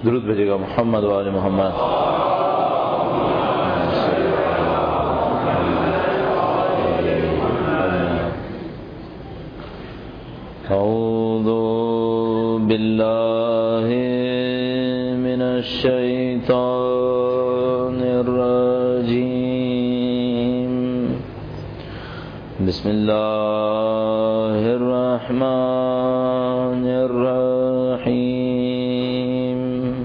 درود بھیجے گا محمد و آل محمد. اعوذ باللہ من الشیطان الرجیم. بسم اللہ الرحمن الرحیم.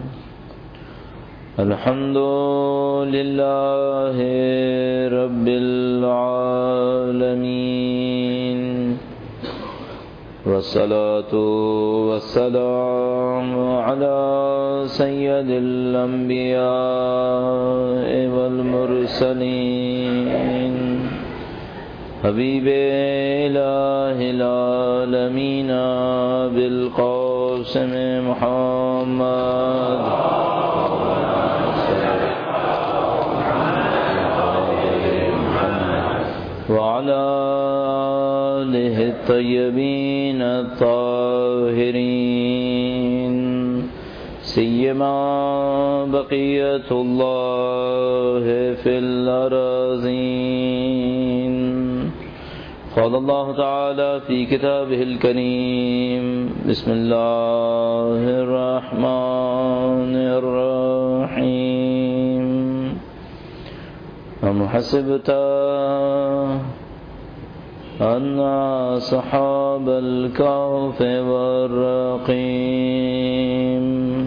الحمد للہ رب العالمین والصلاة والسلام على سید الانبیاء والمرسلین حبیب الہ العالمین بالقاسم محمد وعلى آلہ الطیبین الطاہرین سیما بقیت اللہ فی الارضین. قال اللہ تعالی فی کتابہ الکریم بسم اللہ الرحمن الرحیم. ام حسبت ان اصحاب الكهف والرقیم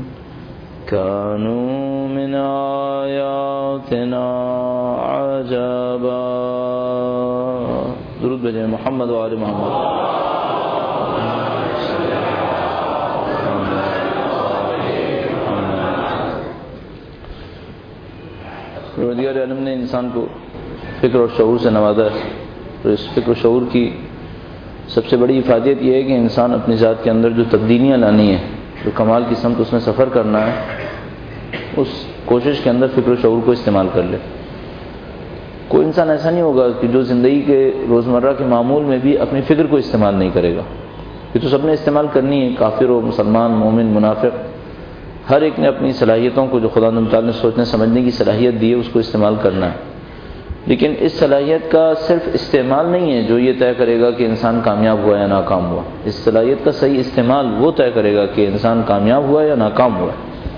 كانوا من آیاتنا عجبا. درود بھیجیں محمد و آل محمد. پروردگار عالم نے انسان کو فکر اور شعور سے نوازا ہے، اور اس فکر و شعور کی سب سے بڑی افادیت یہ ہے کہ انسان اپنی ذات کے اندر جو تبدیلیاں لانی ہیں، جو کمال کی سمت اس میں سفر کرنا ہے، اس کوشش کے اندر فکر و شعور کو استعمال کر لے. کوئی انسان ایسا نہیں ہوگا کہ جو زندگی کے روزمرہ کے معمول میں بھی اپنی فکر کو استعمال نہیں کرے گا. یہ تو سب نے استعمال کرنی ہے، کافر و مسلمان، مومن، منافق، ہر ایک نے اپنی صلاحیتوں کو جو خدا تعالیٰ نے سوچنے سمجھنے کی صلاحیت دی ہے اس کو استعمال کرنا ہے. لیکن اس صلاحیت کا صرف استعمال نہیں ہے جو یہ طے کرے گا کہ انسان کامیاب ہوا یا ناکام ہوا. اس صلاحیت کا صحیح استعمال وہ طے کرے گا کہ انسان کامیاب ہوا یا ناکام ہوا.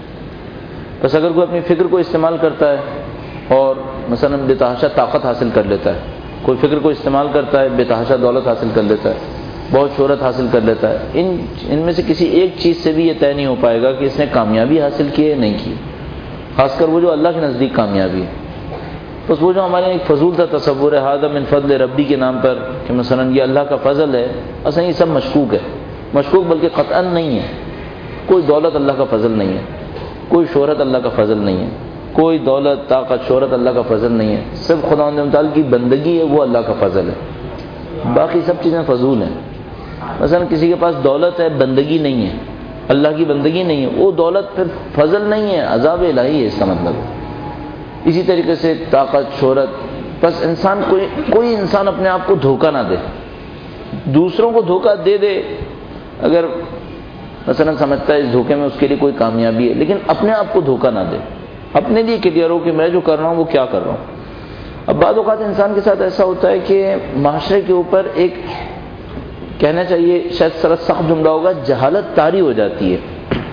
بس اگر کوئی اپنی فکر کو استعمال کرتا ہے اور مثلا بے تحاشا طاقت حاصل کر لیتا ہے، کوئی فکر کو استعمال کرتا ہے بے تحاشا دولت حاصل کر لیتا ہے، بہت شہرت حاصل کر لیتا ہے، ان میں سے کسی ایک چیز سے بھی یہ طے نہیں ہو پائے گا کہ اس نے کامیابی حاصل کی ہے نہیں کی. خاص کر وہ جو اللہ کے نزدیک کامیابی ہے. بس وہ جو ہمارے ایک فضول تھا تصور ہے ھذا من فضل ربی کے نام پر کہ مثلا یہ اللہ کا فضل ہے، اصلا یہ سب مشکوک ہے. مشکوک بلکہ قطعا نہیں ہے. کوئی دولت اللہ کا فضل نہیں ہے، کوئی شہرت اللہ کا فضل نہیں ہے، کوئی دولت طاقت شہرت اللہ کا فضل نہیں ہے. صرف خداوند تعالی کی بندگی ہے، وہ اللہ کا فضل ہے. باقی سب چیزیں فضول ہیں. مثلا کسی کے پاس دولت ہے، بندگی نہیں ہے، اللہ کی بندگی نہیں ہے، وہ دولت پھر فضل نہیں ہے، عذاب الہی ہے اس کا مطلب. اسی طریقے سے طاقت شہرت، بس انسان کوئی انسان اپنے آپ کو دھوکہ نہ دے. دوسروں کو دھوکہ دے اگر مثلا سمجھتا ہے اس دھوکے میں اس کے لیے کوئی کامیابی ہے، لیکن اپنے آپ کو دھوکہ نہ دے. اپنے لیے کلیئر ہو کہ میں جو کر رہا ہوں وہ کیا کر رہا ہوں. اب بعض اوقات انسان کے ساتھ ایسا ہوتا ہے کہ معاشرے کے اوپر ایک کہنا چاہیے شاید سخت جملہ ہوگا، جہالت طاری ہو جاتی ہے.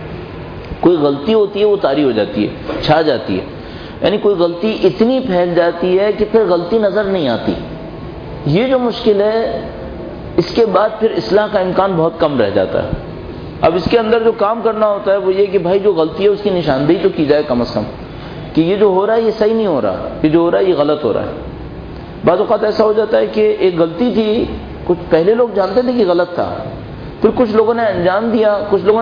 کوئی غلطی ہوتی ہے وہ طاری ہو جاتی ہے، چھا جاتی ہے. یعنی کوئی غلطی اتنی پھیل جاتی ہے کہ پھر غلطی نظر نہیں آتی. یہ جو مشکل ہے، اس کے بعد پھر اصلاح کا امکان بہت کم رہ جاتا ہے. اب اس کے اندر جو کام کرنا ہوتا ہے وہ یہ کہ بھائی جو غلطی ہے اس کی نشاندہی تو کی جائے کم از کم، کہ یہ جو ہو رہا ہے یہ صحیح نہیں ہو رہا، یہ جو ہو رہا ہے یہ غلط ہو رہا ہے. بعض اوقات ایسا ہو جاتا ہے کہ ایک غلطی تھی، کچھ پہلے لوگ جانتے تھے کہ غلط تھا، پھر کچھ لوگوں نے انجام دیا، کچھ لوگوں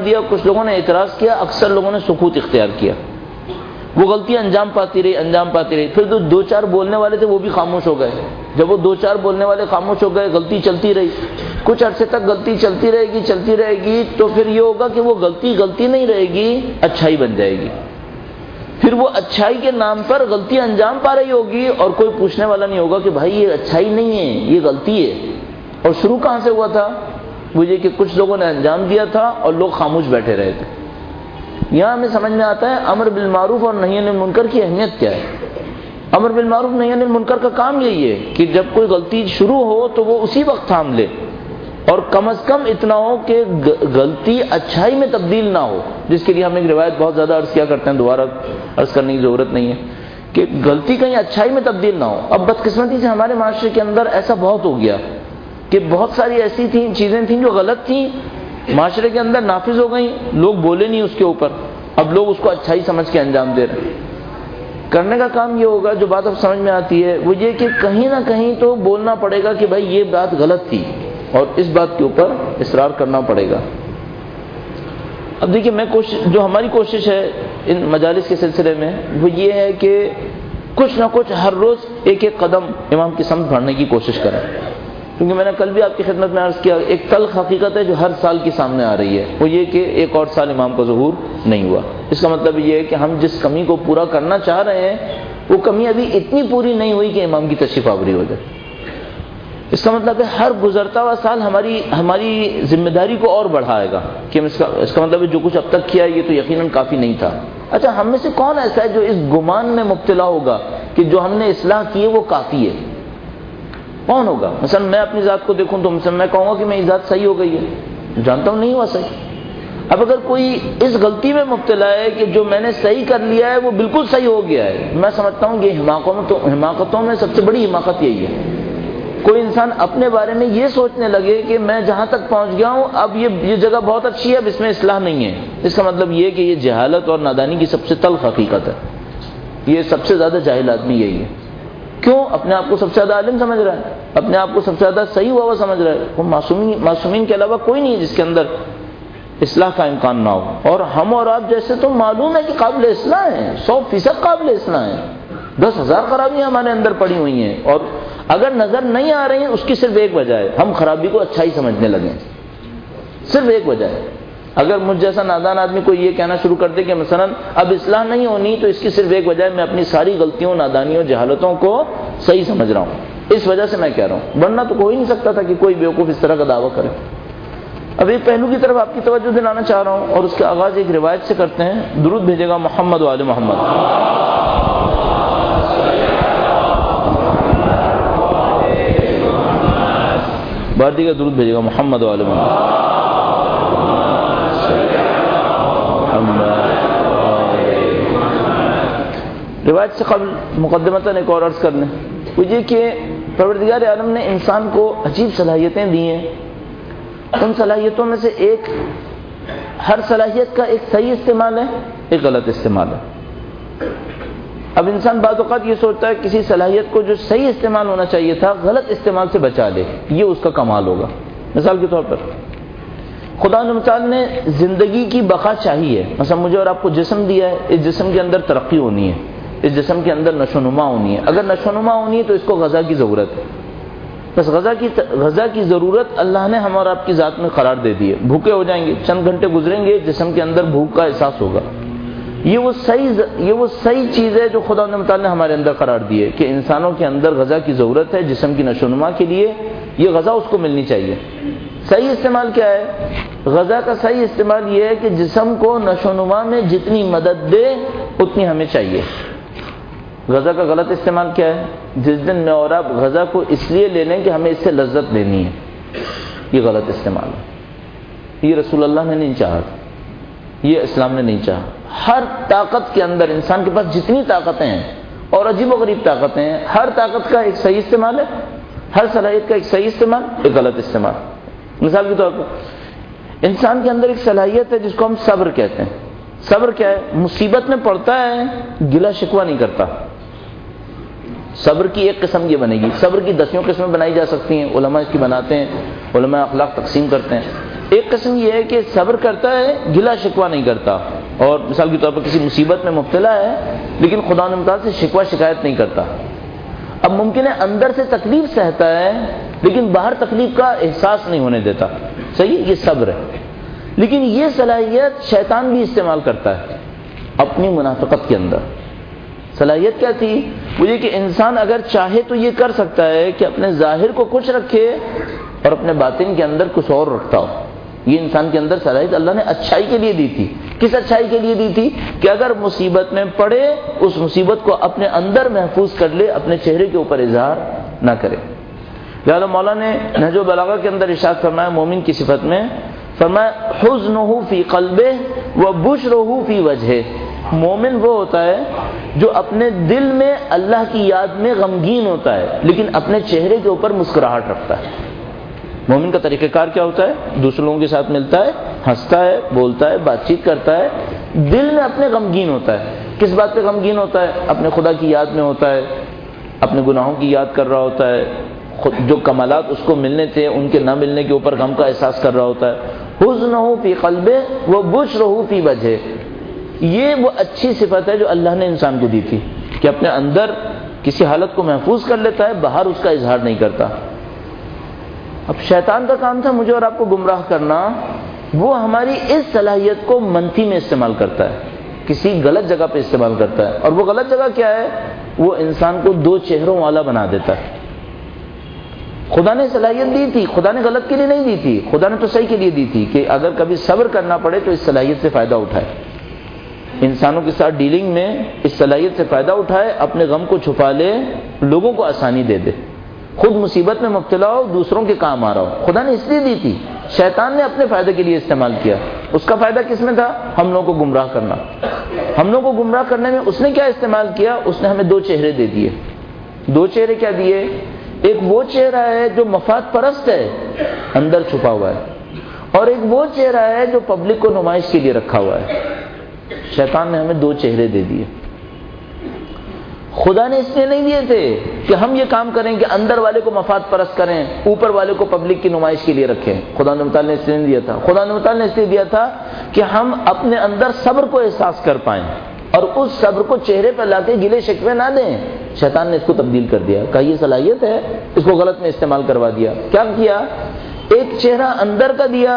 نے اعتراض کیا، اکثر لوگوں نے سکوت اختیار کیا. وہ غلطی انجام پاتی رہی. پھر جو دو چار بولنے والے تھے وہ بھی خاموش ہو گئے. جب وہ دو چار بولنے والے خاموش ہو گئے، غلطی چلتی رہی. کچھ عرصے تک غلطی چلتی رہے گی تو پھر یہ ہوگا کہ وہ غلطی نہیں رہے گی، اچھائی بن جائے گی. پھر وہ اچھائی کے نام پر غلطی انجام پا رہی ہوگی اور کوئی پوچھنے والا نہیں ہوگا کہ بھائی یہ اچھائی نہیں ہے، یہ غلطی ہے. اور شروع کہاں سے ہوا تھا؟ وہ یہ کہ کچھ لوگوں نے انجام دیا تھا اور لوگ خاموش بیٹھے رہے تھے. یہاں ہمیں سمجھ میں آتا ہے امر بالمعروف اور نہی عن المنکر کی اہمیت کیا ہے۔ امر بالمعروف نہی عن المنکر کا کام یہی ہے کہ جب کوئی غلطی شروع ہو تو وہ اسی وقت تھام لے، اور کم از کم اتنا ہو کہ غلطی اچھائی میں تبدیل نہ ہو، جس کے لیے ہم ایک روایت بہت زیادہ عرض کیا کرتے ہیں، دوبارہ عرض کرنے کی ضرورت نہیں ہے، کہ غلطی کہیں اچھائی میں تبدیل نہ ہو۔ اب بدقسمتی سے ہمارے معاشرے کے اندر ایسا بہت ہو گیا کہ بہت ساری ایسی چیزیں تھیں جو غلط تھیں، معاشرے کے اندر نافذ ہو گئیں، لوگ بولے نہیں اس کے اوپر، اب لوگ اس کو اچھائی سمجھ کے انجام دے رہے ہیں۔ کرنے کا کام یہ ہوگا، جو بات اب سمجھ میں آتی ہے وہ یہ کہ کہیں نہ کہیں تو بولنا پڑے گا کہ بھائی یہ بات غلط تھی، اور اس بات کے اوپر اصرار کرنا پڑے گا۔ اب دیکھیے، جو ہماری کوشش ہے ان مجالس کے سلسلے میں وہ یہ ہے کہ کچھ نہ کچھ ہر روز ایک ایک قدم امام کی سمت بڑھنے کی کوشش کریں، کیونکہ میں نے کل بھی آپ کی خدمت میں عرض کیا، ایک تلخ حقیقت ہے جو ہر سال کی سامنے آ رہی ہے، وہ یہ کہ ایک اور سال امام کا ظہور نہیں ہوا۔ اس کا مطلب یہ ہے کہ ہم جس کمی کو پورا کرنا چاہ رہے ہیں وہ کمی ابھی اتنی پوری نہیں ہوئی کہ امام کی تشریف آوری ہو جائے۔ اس کا مطلب ہے ہر گزرتا ہوا سال ہماری ذمہ داری کو اور بڑھائے گا، کہ اس کا مطلب ہے جو کچھ اب تک کیا یہ تو یقیناً کافی نہیں تھا۔ اچھا، ہم میں سے کون ایسا ہے جو اس گمان میں مبتلا ہوگا کہ جو ہم نے اصلاح کی ہے وہ کافی ہے؟ کون ہوگا؟ مثلا میں اپنی ذات کو دیکھوں تو مثلا میں کہوں گا کہ میری ذات صحیح ہو گئی ہے، جانتا ہوں نہیں ہوا صحیح۔ اب اگر کوئی اس غلطی میں مبتلا ہے کہ جو میں نے صحیح کر لیا ہے وہ بالکل صحیح ہو گیا ہے، میں سمجھتا ہوں کہ حماقتوں میں سب سے بڑی حماقت یہی ہے۔ کوئی انسان اپنے بارے میں یہ سوچنے لگے کہ میں جہاں تک پہنچ گیا ہوں اب یہ جگہ بہت اچھی ہے، اب اس میں اصلاح نہیں ہے، اس کا مطلب یہ کہ یہ جہالت اور نادانی کی سب سے تلخ حقیقت ہے۔ یہ سب سے زیادہ جاہل آدمی یہی ہے۔ کیوں؟ اپنے آپ کو سب سے زیادہ عالم سمجھ رہا ہے، اپنے آپ کو سب سے زیادہ صحیح ہوا سمجھ رہا ہے۔ وہ معصومین کے علاوہ کوئی نہیں ہے جس کے اندر اصلاح کا امکان نہ ہو، اور ہم اور آپ جیسے تو معلوم ہے کہ قابل اصلاح ہیں، 100% قابل اصلاح ہیں۔ 10,000 خرابیاں ہمارے اندر پڑی ہوئی ہیں، اور اگر نظر نہیں آ رہی ہیں اس کی صرف ایک وجہ ہے، ہم خرابی کو اچھائی سمجھنے لگے، صرف ایک وجہ ہے۔ اگر مجھ جیسا نادان آدمی کو یہ کہنا شروع کر دے کہ مثلا اب اصلاح نہیں ہونی، تو اس کی صرف ایک وجہ ہے، میں اپنی ساری غلطیوں، نادانیوں، جہالتوں کو صحیح سمجھ رہا ہوں، اس وجہ سے میں کہہ رہا ہوں، ورنہ تو کوئی نہیں سکتا تھا کہ کوئی بیوقوف اس طرح کا دعویٰ کرے۔ اب ایک پہلو کی طرف آپ کی توجہ دلانا چاہ رہا ہوں، اور اس کا آغاز ایک روایت سے کرتے ہیں۔ درود بھیجے گا محمد و آل محمد۔ بارتی کا درود بھیجے گا محمد و آل محمد۔ روایت سے قبل مقدمتاً ایک اور عرض کر لیں، وہ یہ کہ پروردگار عالم نے انسان کو عجیب صلاحیتیں دی ہیں۔ ان صلاحیتوں میں سے ایک، ہر صلاحیت کا ایک صحیح استعمال ہے، ایک غلط استعمال ہے۔ اب انسان بعض اوقات یہ سوچتا ہے کسی صلاحیت کو جو صحیح استعمال ہونا چاہیے تھا غلط استعمال سے بچا لے، یہ اس کا کمال ہوگا۔ مثال کے طور پر خدا متعال نے زندگی کی بقا چاہی ہے، مثلا مجھے اور آپ کو جسم دیا ہے، اس جسم کے اندر ترقی ہونی ہے، اس جسم کے اندر نشو و نما ہونی ہے۔ اگر نشو و نما ہونی ہے تو اس کو غذا کی ضرورت ہے، بس غذا کی ضرورت اللہ نے ہم اور آپ کی ذات میں قرار دے دی ہے۔ بھوکے ہو جائیں گے، چند گھنٹے گزریں گے، جسم کے اندر بھوک کا احساس ہوگا۔ یہ وہ صحیح چیز ہے جو خدا متعال نے ہمارے اندر قرار دی ہے کہ انسانوں کے اندر غذا کی ضرورت ہے، جسم کی نشو و نما کے لیے یہ غذا اس کو ملنی چاہیے۔ صحیح استعمال کیا ہے؟ غذا کا صحیح استعمال یہ ہے کہ جسم کو نشو و نما میں جتنی مدد دے اتنی ہمیں چاہیے۔ غذا کا غلط استعمال کیا ہے؟ جس دن میں اور آپ غذا کو اس لیے لے لیں کہ ہمیں اس سے لذت لینی ہے، یہ غلط استعمال ہے۔ یہ رسول اللہ نے نہیں چاہا، یہ اسلام نے نہیں چاہا۔ ہر طاقت کے اندر انسان کے پاس جتنی طاقتیں ہیں، اور عجیب و غریب طاقتیں ہیں، ہر طاقت کا ایک صحیح استعمال ہے، ہر صلاحیت کا ایک صحیح استعمال، ایک غلط استعمال۔ مثال کے طور پر انسان کے اندر ایک صلاحیت ہے جس کو ہم صبر کہتے ہیں۔ صبر کیا ہے؟ مصیبت میں پڑتا ہے گلا شکوہ نہیں کرتا۔ صبر کی ایک قسم یہ بنے گی، صبر کی 10 قسمیں بنائی جا سکتی ہیں، علماء اس کی بناتے ہیں، علماء اخلاق تقسیم کرتے ہیں۔ ایک قسم یہ ہے کہ صبر کرتا ہے گلا شکوہ نہیں کرتا، اور مثال کے طور پر کسی مصیبت میں مبتلا ہے لیکن خدا نے متعال سے شکوہ شکایت نہیں کرتا۔ اب ممکن ہے اندر سے تکلیف سہتا ہے لیکن باہر تکلیف کا احساس نہیں ہونے دیتا، صحیح، یہ صبر ہے۔ لیکن یہ صلاحیت شیطان بھی استعمال کرتا ہے اپنی منافقت کے اندر۔ صلاحیت کیا تھی؟ وہ یہ کہ انسان اگر چاہے تو یہ کر سکتا ہے کہ اپنے ظاہر کو کچھ رکھے اور اپنے باطن کے اندر کچھ اور رکھتا ہو۔ یہ انسان کے اندر صلاحیت اللہ نے اچھائی کے لیے دی تھی کس اچھائی کے لیے دی تھی؟ کہ اگر مصیبت میں پڑے اس مصیبت کو اپنے اندر محفوظ کر لے، اپنے چہرے کے اوپر اظہار نہ کرے۔ لہذا مولا نے نہج البلاغہ کے اندر ارشاد فرمایا مومن کی صفت میں، فرمایا حزنہ فی قلبہ وبشرہ فی وجہہ۔ مومن وہ ہوتا ہے جو اپنے دل میں اللہ کی یاد میں غمگین ہوتا ہے لیکن اپنے چہرے کے اوپر مسکراہٹ رکھتا ہے۔ مومن کا طریقہ کار کیا ہوتا ہے؟ دوسرے لوگوں کے ساتھ ملتا ہے، ہنستا ہے، بولتا ہے، بات چیت کرتا ہے، دل میں اپنے غمگین ہوتا ہے۔ کس بات پہ غمگین ہوتا ہے؟ اپنے خدا کی یاد میں ہوتا ہے، اپنے گناہوں کی یاد کر رہا ہوتا ہے، جو کمالات اس کو ملنے تھے ان کے نہ ملنے کے اوپر غم کا احساس کر رہا ہوتا ہے۔ حزنہ فی قلبہ وبشرہ فی وجہہ، یہ وہ اچھی صفت ہے جو اللہ نے انسان کو دی تھی کہ اپنے اندر کسی حالت کو محفوظ کر لیتا ہے، باہر اس کا اظہار نہیں کرتا۔ اب شیطان کا کام تھا مجھے اور آپ کو گمراہ کرنا، وہ ہماری اس صلاحیت کو منفی میں استعمال کرتا ہے، کسی غلط جگہ پہ استعمال کرتا ہے، اور وہ غلط جگہ کیا ہے؟ وہ انسان کو دو چہروں والا بنا دیتا ہے۔ خدا نے صلاحیت دی تھی، خدا نے غلط کے لیے نہیں دی تھی، خدا نے تو صحیح کے لیے دی تھی کہ اگر کبھی صبر کرنا پڑے تو اس صلاحیت سے فائدہ اٹھائے، انسانوں کے ساتھ ڈیلنگ میں اس صلاحیت سے فائدہ اٹھائے، اپنے غم کو چھپا لے، لوگوں کو آسانی دے دے، خود مصیبت میں مبتلا ہو، دوسروں کے کام آ رہا ہو۔ خدا نے اس لیے دی تھی، شیطان نے اپنے فائدے کے لیے استعمال کیا۔ اس کا فائدہ کس میں تھا؟ ہم لوگوں کو گمراہ کرنا۔ ہم لوگوں کو گمراہ کرنے میں اس نے کیا استعمال کیا؟ اس نے ہمیں دو چہرے دے دیے۔ دو چہرے کیا دیے؟ ایک وہ چہرہ ہے جو مفاد پرست ہے، اندر چھپا ہوا ہے، اور ایک وہ چہرہ ہے جو پبلک کو نمائش کے لیے رکھا ہوا ہے۔ شیطان نے ہمیں دو چہرے دے دیے۔ خدا نے اس لیے نہیں دیے تھے کہ ہم یہ کام کریں کہ اندر والے کو مفاد پرست کریں، اوپر والے کو پبلک کی نمائش کے لیے رکھیں۔ خدا نے متعال نے اس لیے نہیں دیا تھا، خدا نے متعال نے اس لیے دیا تھا کہ ہم اپنے اندر صبر کو احساس کر پائیں اور اس صبر کو چہرے پہ لا کے گلے شکوے نہ دیں۔ شیطان نے اس کو تبدیل کر دیا، کہا یہ صلاحیت ہے، اس کو غلط میں استعمال کروا دیا۔ کیا کیا؟ ایک چہرہ اندر کا دیا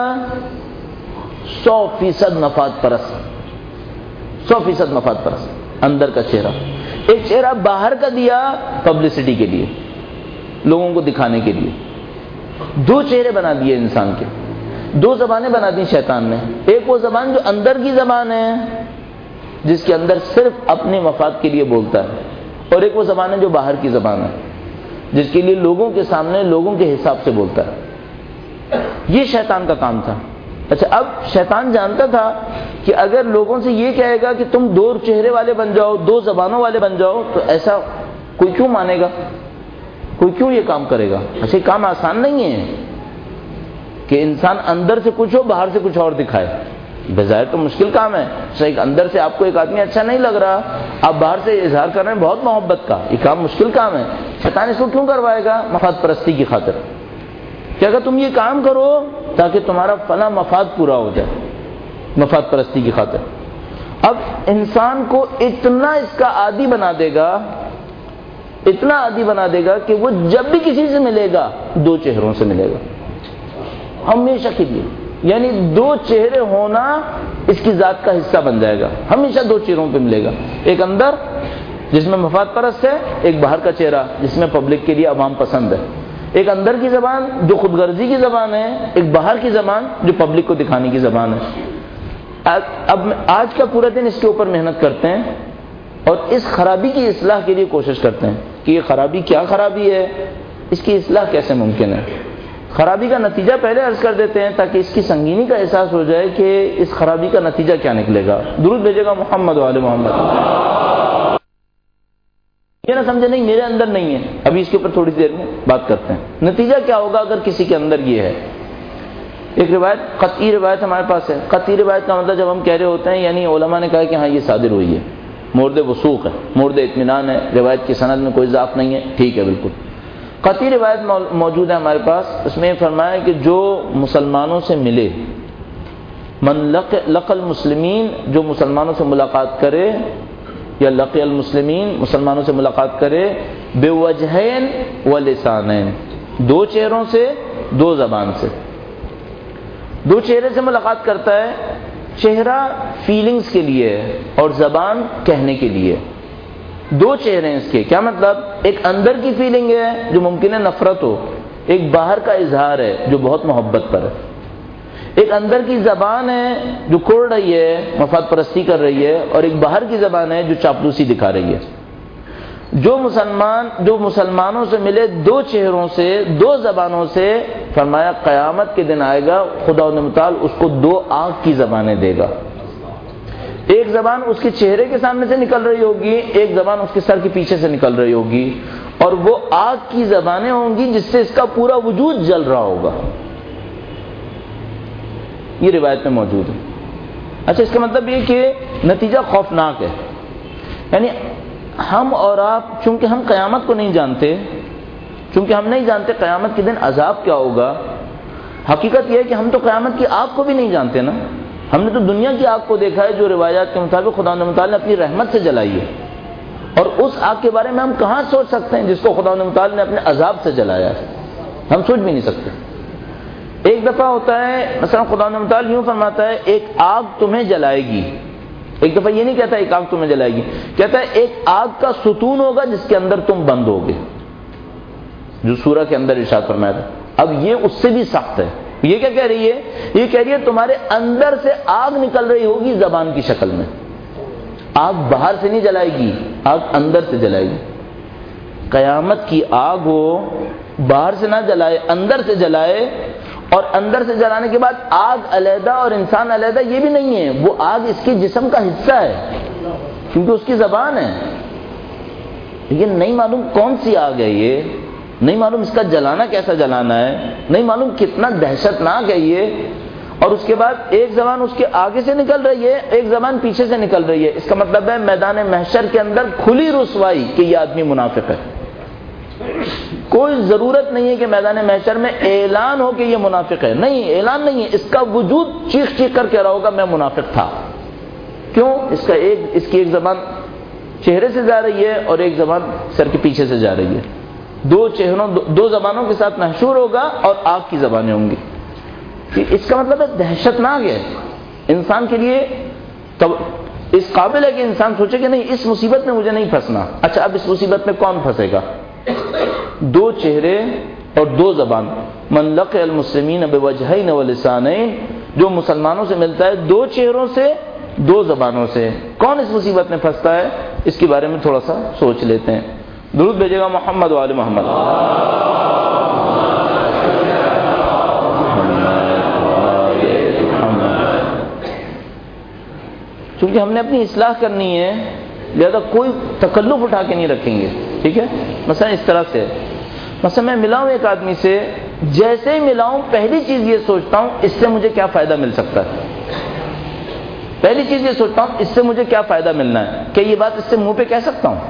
100% مفاد پرست، 100% مفاد پرست اندر کا چہرہ۔ ایک چہرہ باہر کا دیا پبلسٹی کے لیے، لوگوں کو دکھانے کے لیے۔ دو چہرے بنا دیے انسان کے، دو زبانیں بنا دی شیطان نے۔ ایک وہ زبان جو اندر کی زبان ہے جس کے اندر صرف اپنے مفاد کے لیے بولتا ہے، اور ایک وہ زبان ہے جو باہر کی زبان ہے جس کے لیے لوگوں کے سامنے لوگوں کے حساب سے بولتا ہے۔ یہ شیطان کا کام تھا۔ اچھا، اب شیطان جانتا تھا کہ اگر لوگوں سے یہ کہے گا کہ تم دو چہرے والے بن جاؤ، دو زبانوں والے بن جاؤ، تو ایسا کوئی کیوں مانے گا، کوئی کیوں یہ کام کرے گا؟ اچھا، کام آسان نہیں ہے کہ انسان اندر سے کچھ ہو باہر سے کچھ اور دکھائے، بظاہر تو مشکل کام ہے۔ صحیح، اندر سے آپ کو ایک آدمی اچھا نہیں لگ رہا، آپ باہر سے اظہار کر رہے ہیں بہت محبت کا، یہ کام مشکل کام ہے۔ شیطان اس کو کیوں کروائے گا؟ مفاد پرستی کی خاطر، کہ اگر تم یہ کام کرو تاکہ تمہارا فلاں مفاد پورا ہو جائے، مفاد پرستی کی خاطر۔ اب انسان کو اتنا اس کا عادی بنا دے گا، اتنا عادی بنا دے گا کہ وہ جب بھی کسی سے ملے گا دو چہروں سے ملے گا ہمیشہ کے لیے، یعنی دو چہرے ہونا اس کی ذات کا حصہ بن جائے گا، ہمیشہ دو چہروں پہ ملے گا، ایک اندر جس میں مفاد پرست ہے، ایک باہر کا چہرہ جس میں پبلک کے لیے عوام پسند ہے، ایک اندر کی زبان جو خود غرضی کی زبان ہے، ایک باہر کی زبان جو پبلک کو دکھانے کی زبان ہے۔ اب آج کا پورا دن اس کے اوپر محنت کرتے ہیں اور اس خرابی کی اصلاح کے لیے کوشش کرتے ہیں کہ یہ خرابی کیا خرابی ہے، اس کی اصلاح کیسے ممکن ہے۔ خرابی کا نتیجہ پہلے عرض کر دیتے ہیں تاکہ اس کی سنگینی کا احساس ہو جائے کہ اس خرابی کا نتیجہ کیا نکلے گا۔ درود بھیجے گا محمد وعلی محمد۔ یہ نہ سمجھے نہیں میرے اندر نہیں ہے، ابھی اس کے اوپر تھوڑی دیر میں بات کرتے ہیں۔ نتیجہ کیا ہوگا اگر کسی کے اندر یہ ہے؟ ایک روایت، قطعی روایت ہمارے پاس ہے۔ قطعی روایت کا مطلب جب ہم کہہ رہے ہوتے ہیں یعنی علماء نے کہا کہ ہاں یہ صادر ہوئی ہے، مورد وثوق ہے، مورد اطمینان ہے، روایت کی سند میں کوئی ضعف نہیں ہے، ٹھیک ہے بالکل۔ قطعی روایت موجود ہے ہمارے پاس، اس میں یہ فرمایا کہ جو مسلمانوں سے ملے، من لقى المسلمین، جو مسلمانوں سے ملاقات کرے، یا لقی المسلمین، مسلمانوں سے ملاقات کرے، بوجہین ولسانین، دو چہروں سے، دو زبان سے، دو چہرے سے ملاقات کرتا ہے۔ چہرہ فیلنگز کے لیے اور زبان کہنے کے لیے، دو چہرے ہیں اس کے۔ کیا مطلب؟ ایک اندر کی فیلنگ ہے جو ممکن ہے نفرت ہو، ایک باہر کا اظہار ہے جو بہت محبت پر ہے۔ ایک اندر کی زبان ہے جو کوڑ رہی ہے، مفاد پرستی کر رہی ہے، اور ایک باہر کی زبان ہے جو چاپلوسی دکھا رہی ہے۔ جو مسلمانوں سے ملے دو چہروں سے، دو زبانوں سے، فرمایا قیامت کے دن آئے گا خدا متعال اس کو دو آگ کی زبانیں دے گا۔ ایک زبان اس کے چہرے کے سامنے سے نکل رہی ہوگی، ایک زبان اس کے سر کے پیچھے سے نکل رہی ہوگی، اور وہ آگ کی زبانیں ہوں گی جس سے اس کا پورا وجود جل رہا ہوگا۔ یہ روایت میں موجود ہے۔ اچھا، اس کا مطلب یہ کہ نتیجہ خوفناک ہے، یعنی ہم اور آپ چونکہ ہم قیامت کو نہیں جانتے، چونکہ ہم نہیں جانتے قیامت کے دن عذاب کیا ہوگا، حقیقت یہ ہے کہ ہم تو قیامت کی آگ کو بھی نہیں جانتے نا۔ ہم نے تو دنیا کی آگ کو دیکھا ہے جو روایات کے مطابق خدا متعال نے اپنی رحمت سے جلائی ہے، اور اس آگ کے بارے میں ہم کہاں سوچ سکتے ہیں جس کو خدا متعال نے اپنے عذاب سے جلایا ہے؟ ہم سوچ بھی نہیں سکتے۔ ایک دفعہ ہوتا ہے مثلا خدا متعال یوں فرماتا ہے ایک آگ تمہیں جلائے گی، ایک دفعہ یہ نہیں کہتا ایک آگ تمہیں جلائے گی، کہتا ہے ایک آگ کا ستون ہوگا جس کے اندر تم بند ہوگے، جو سورہ کے اندر ارشاد فرمایا تھا۔ اب یہ اس سے بھی سخت ہے۔ یہ کیا کہہ رہی ہے؟ یہ کہہ رہی ہے تمہارے اندر سے آگ نکل رہی ہوگی زبان کی شکل میں۔ آگ باہر سے نہیں جلائے گی، آگ اندر سے جلائے گی۔ قیامت کی آگ ہو، باہر سے نہ جلائے، اندر سے جلائے، اور اندر سے جلانے کے بعد آگ علیحدہ اور انسان علیحدہ یہ بھی نہیں ہے، وہ آگ اس کے جسم کا حصہ ہے کیونکہ اس کی زبان ہے۔ یہ نہیں معلوم کون سی آگ ہے، یہ نہیں معلوم اس کا جلانا کیسا جلانا ہے، نہیں معلوم کتنا دہشتناک ہے یہ۔ اور اس کے بعد ایک زبان اس کے آگے سے نکل رہی ہے، ایک زبان پیچھے سے نکل رہی ہے۔ اس کا مطلب ہے میدان محشر کے اندر کھلی رسوائی کہ یہ آدمی منافق ہے۔ کوئی ضرورت نہیں ہے کہ میدان محشر میں اعلان ہو کہ یہ منافق ہے، نہیں، اعلان نہیں ہے، اس کا وجود چیخ چیخ کر کہہ رہا ہوگا میں منافق تھا۔ کیوں؟ اس کی ایک زبان چہرے سے جا رہی ہے اور ایک زبان سر کے پیچھے سے جا رہی ہے، دو زبانوں کے ساتھ محشور ہوگا اور آگ کی زبانیں ہوں گی۔ اس کا مطلب ہے دہشتناک ہے انسان کے لیے، تب اس قابل ہے کہ انسان سوچے کہ نہیں اس مصیبت میں مجھے نہیں پھنسنا۔ اچھا، اب اس مصیبت میں کون پھنسے گا؟ دو چہرے اور دو زبان، من لقی المسلمین بوجہین ولسانین، جو مسلمانوں سے ملتا ہے دو چہروں سے دو زبانوں سے، کون اس مصیبت میں پھنستا ہے؟ اس کے بارے میں تھوڑا سا سوچ لیتے ہیں۔ درود بھیجے گا محمد و آل محمد۔ چونکہ ہم نے اپنی اصلاح کرنی ہے لہذا کوئی تکلف اٹھا کے نہیں رکھیں گے، ٹھیک ہے؟ مثلا اس طرح سے، مثلا میں ملاؤں ایک آدمی سے، جیسے ہی ملاؤں پہلی چیز یہ سوچتا ہوں اس سے مجھے کیا فائدہ مل سکتا ہے، پہلی چیز یہ سوچتا ہوں اس سے مجھے کیا فائدہ ملنا ہے، کہ یہ بات اس سے منہ پہ کہہ سکتا ہوں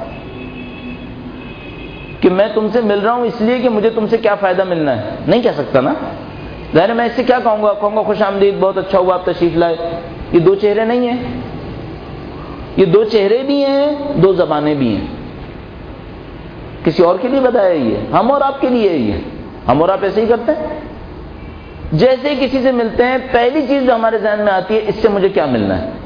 کہ میں تم سے مل رہا ہوں اس لیے کہ مجھے تم سے کیا فائدہ ملنا ہے؟ نہیں کہہ سکتا نا۔ ظاہر ہے میں اس سے کیا کہوں گا خوش آمدید، بہت اچھا ہوا آپ تشریف لائے۔ یہ دو چہرے نہیں ہیں، یہ دو چہرے بھی ہیں، دو زبانیں بھی ہیں۔ کسی اور کے لیے بتایا یہ، ہم اور آپ کے لیے یہ، ہم اور آپ ایسے ہی کرتے ہیں۔ جیسے ہی کسی سے ملتے ہیں پہلی چیز جو ہمارے ذہن میں آتی ہے اس سے مجھے کیا ملنا ہے۔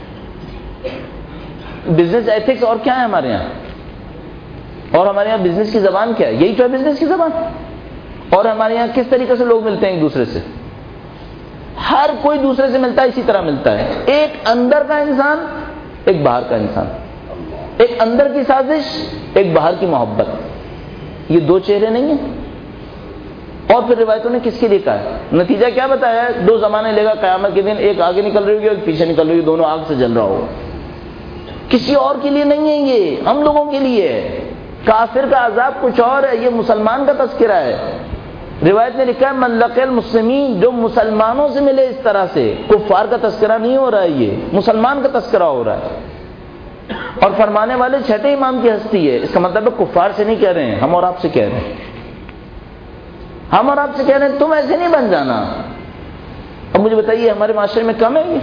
بزنس ایتھکس اور کیا ہے ہمارے یہاں، اور ہمارے یہاں بزنس کی زبان کیا ہے؟ یہی تو ہے بزنس کی زبان۔ اور ہمارے یہاں کس طریقے سے لوگ ملتے ہیں ایک دوسرے سے؟ ہر کوئی دوسرے سے ملتا ہے اسی طرح ملتا ہے، ایک اندر کا انسان ایک باہر کا انسان، ایک اندر کی سازش ایک باہر کی محبت، یہ دو چہرے نہیں ہیں۔ اور پھر روایتوں نے کس کے لیے کہا ہے؟ نتیجہ کیا بتایا ہے؟ دو زمانے لے گا قیامت کے دن، ایک آگے نکل رہی ہوگی ایک پیچھے نکل رہی ہوگی، دونوں آگ سے جل رہا ہوگا۔ کسی اور کے لیے نہیں ہے، یہ ہم لوگوں کے لیے ہے۔ کافر کا عذاب کچھ اور ہے، یہ مسلمان کا تذکرہ ہے۔ روایت نے لکھا ہے من لقی المسلمین، جو مسلمانوں سے ملے اس طرح سے، کفار کا تذکرہ نہیں ہو رہا ہے، یہ مسلمان کا تذکرہ ہو رہا ہے۔ اور فرمانے والے چھٹے امام کی ہستی ہے، اس کا مطلب ہے کفار سے نہیں کہہ رہے ہیں، ہم اور آپ سے کہہ رہے ہیں، ہم اور آپ سے کہہ رہے ہیں تم ایسے نہیں بن جانا۔ اب مجھے بتائیے ہمارے معاشرے میں کم ہے یہ؟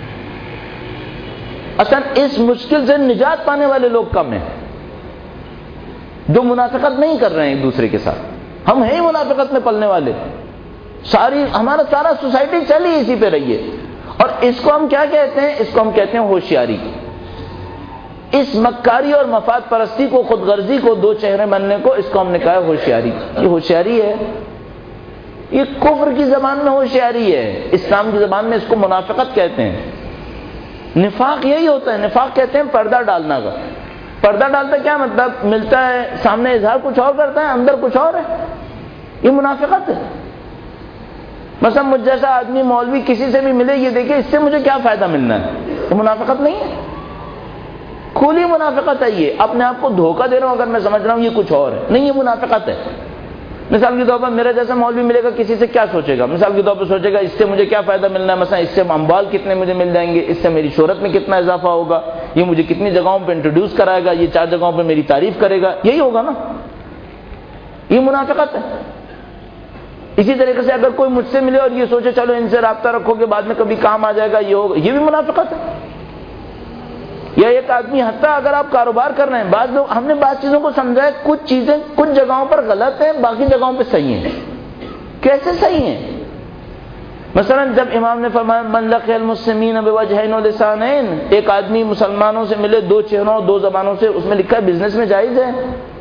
اصل اس مشکل سے نجات پانے والے لوگ کم ہیں جو منافقت نہیں کر رہے ہیں ایک دوسرے کے ساتھ۔ ہم ہیں منافقت میں پلنے والے، ہمارا سارا سوسائٹی چلی اسی پہ رہی ہے۔ اور اس کو ہم کیا کہتے ہیں؟ اس کو ہم کہتے ہیں ہوشیاری۔ اس مکاری اور مفاد پرستی کو، خود غرضی کو، دو چہرے بننے کو، اس کو ہم نے کہا ہے ہوشیاری۔ یہ ہوشیاری ہے، یہ کفر کی زبان میں ہوشیاری ہے، اسلام کی زبان میں اس کو منافقت کہتے ہیں۔ نفاق یہی ہوتا ہے، نفاق کہتے ہیں پردہ ڈالنا کا۔ پردہ ڈالتا کیا مطلب؟ ملتا ہے سامنے اظہار کچھ اور کرتا ہے، اندر کچھ اور ہے، یہ منافقت ہے۔ مثلا مجھ جیسا آدمی مولوی کسی سے بھی ملے، یہ دیکھے اس سے مجھے کیا فائدہ ملنا ہے، تو منافقت نہیں ہے، کھلی منافقت ہے یہ۔ اپنے آپ کو دھوکہ دے رہا ہوں اگر میں سمجھ رہا ہوں یہ کچھ اور ہے، نہیں، یہ منافقت ہے۔ مثال کے طور پر میرا جیسا مولوی ملے گا کسی سے، کیا سوچے گا؟ مثال کے طور پر سوچے گا اس سے مجھے کیا فائدہ ملنا ہے، مثلا اس سے اموال کتنے مجھے مل جائیں گے، اس سے میری شہرت میں کتنا اضافہ ہوگا، یہ مجھے کتنی جگہوں پہ انٹروڈیوس کرائے گا، یہ 4 جگہوں پہ میری تعریف کرے گا، یہی ہوگا نا، یہ منافقت ہے۔ اسی طریقے سے اگر کوئی مجھ سے ملے اور یہ سوچے چلو ان سے رابطہ رکھو کہ بعد میں کبھی کام آ جائے گا، یہ ہوگا، یہ بھی منافقت ہے۔ یا ایک آدمی، حتیٰ اگر آپ کاروبار کر رہے ہیں، بعض لوگ، ہم نے بعض چیزوں کو سمجھا ہے کچھ چیزیں کچھ جگہوں پر غلط ہیں، باقی جگہوں پہ صحیح ہیں۔ کیسے صحیح ہیں؟ مثلا جب امام نے فرمایا من لقی المسلمین بوجہین ولسانین، ایک آدمی مسلمانوں سے ملے 2 چہروں اور 2 زبانوں سے، اس میں لکھا ہے بزنس میں جائز ہے؟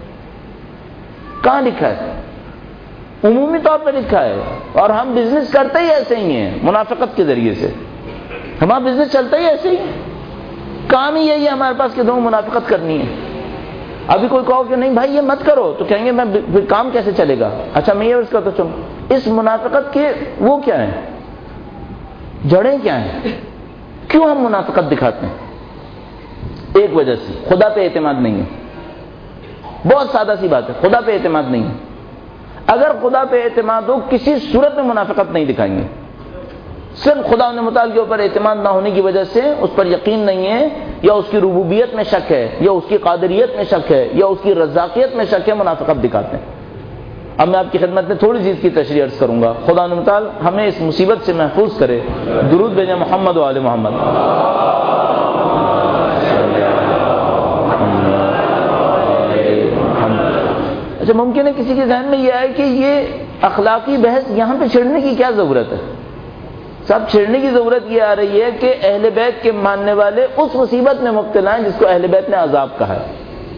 کہاں لکھا ہے؟ عمومی طور پہ لکھا ہے، اور ہم بزنس کرتے ہی ایسے ہی ہیں، منافقت کے ذریعے سے ہمارا بزنس چلتا ہی ایسے ہی، کام ہی یہی ہے ہمارے پاس کہ دونوں منافقت کرنی ہے۔ ابھی کوئی کہو کہ نہیں بھائی یہ مت کرو، تو کہیں گے میں پھر کام کیسے چلے گا؟ اچھا میں یہ عرض کرتا چلوں، اس منافقت کے وہ کیا ہیں، جڑیں کیا ہیں؟ کیوں ہم منافقت دکھاتے ہیں؟ ایک وجہ سے خدا پہ اعتماد نہیں ہے۔ بہت سادہ سی بات ہے، خدا پہ اعتماد نہیں ہے۔ اگر خدا پہ اعتماد ہو کسی صورت میں منافقت نہیں دکھائیں گے۔ صرف خدا نے متعال کے اوپر اعتماد نہ ہونے کی وجہ سے، اس پر یقین نہیں ہے، یا اس کی ربوبیت میں شک ہے، یا اس کی قادریت میں شک ہے، یا اس کی رزاقیت میں شک ہے، منافقت دکھاتے ہیں۔ اب میں آپ کی خدمت میں تھوڑی سی اس کی تشریح عرض کروں گا۔ خدا متعال ہمیں اس مصیبت سے محفوظ کرے۔ درود بھیجیں محمد و آل محمد۔ اچھا ممکن ہے کسی کے ذہن میں یہ آئے کہ یہ اخلاقی بحث یہاں پہ چھڑنے کی کیا ضرورت ہے؟ سب چھڑنے کی ضرورت یہ آ رہی ہے کہ اہل بیت کے ماننے والے اس مصیبت میں مبتلا ہیں جس کو اہل بیت نے عذاب کہا ہے۔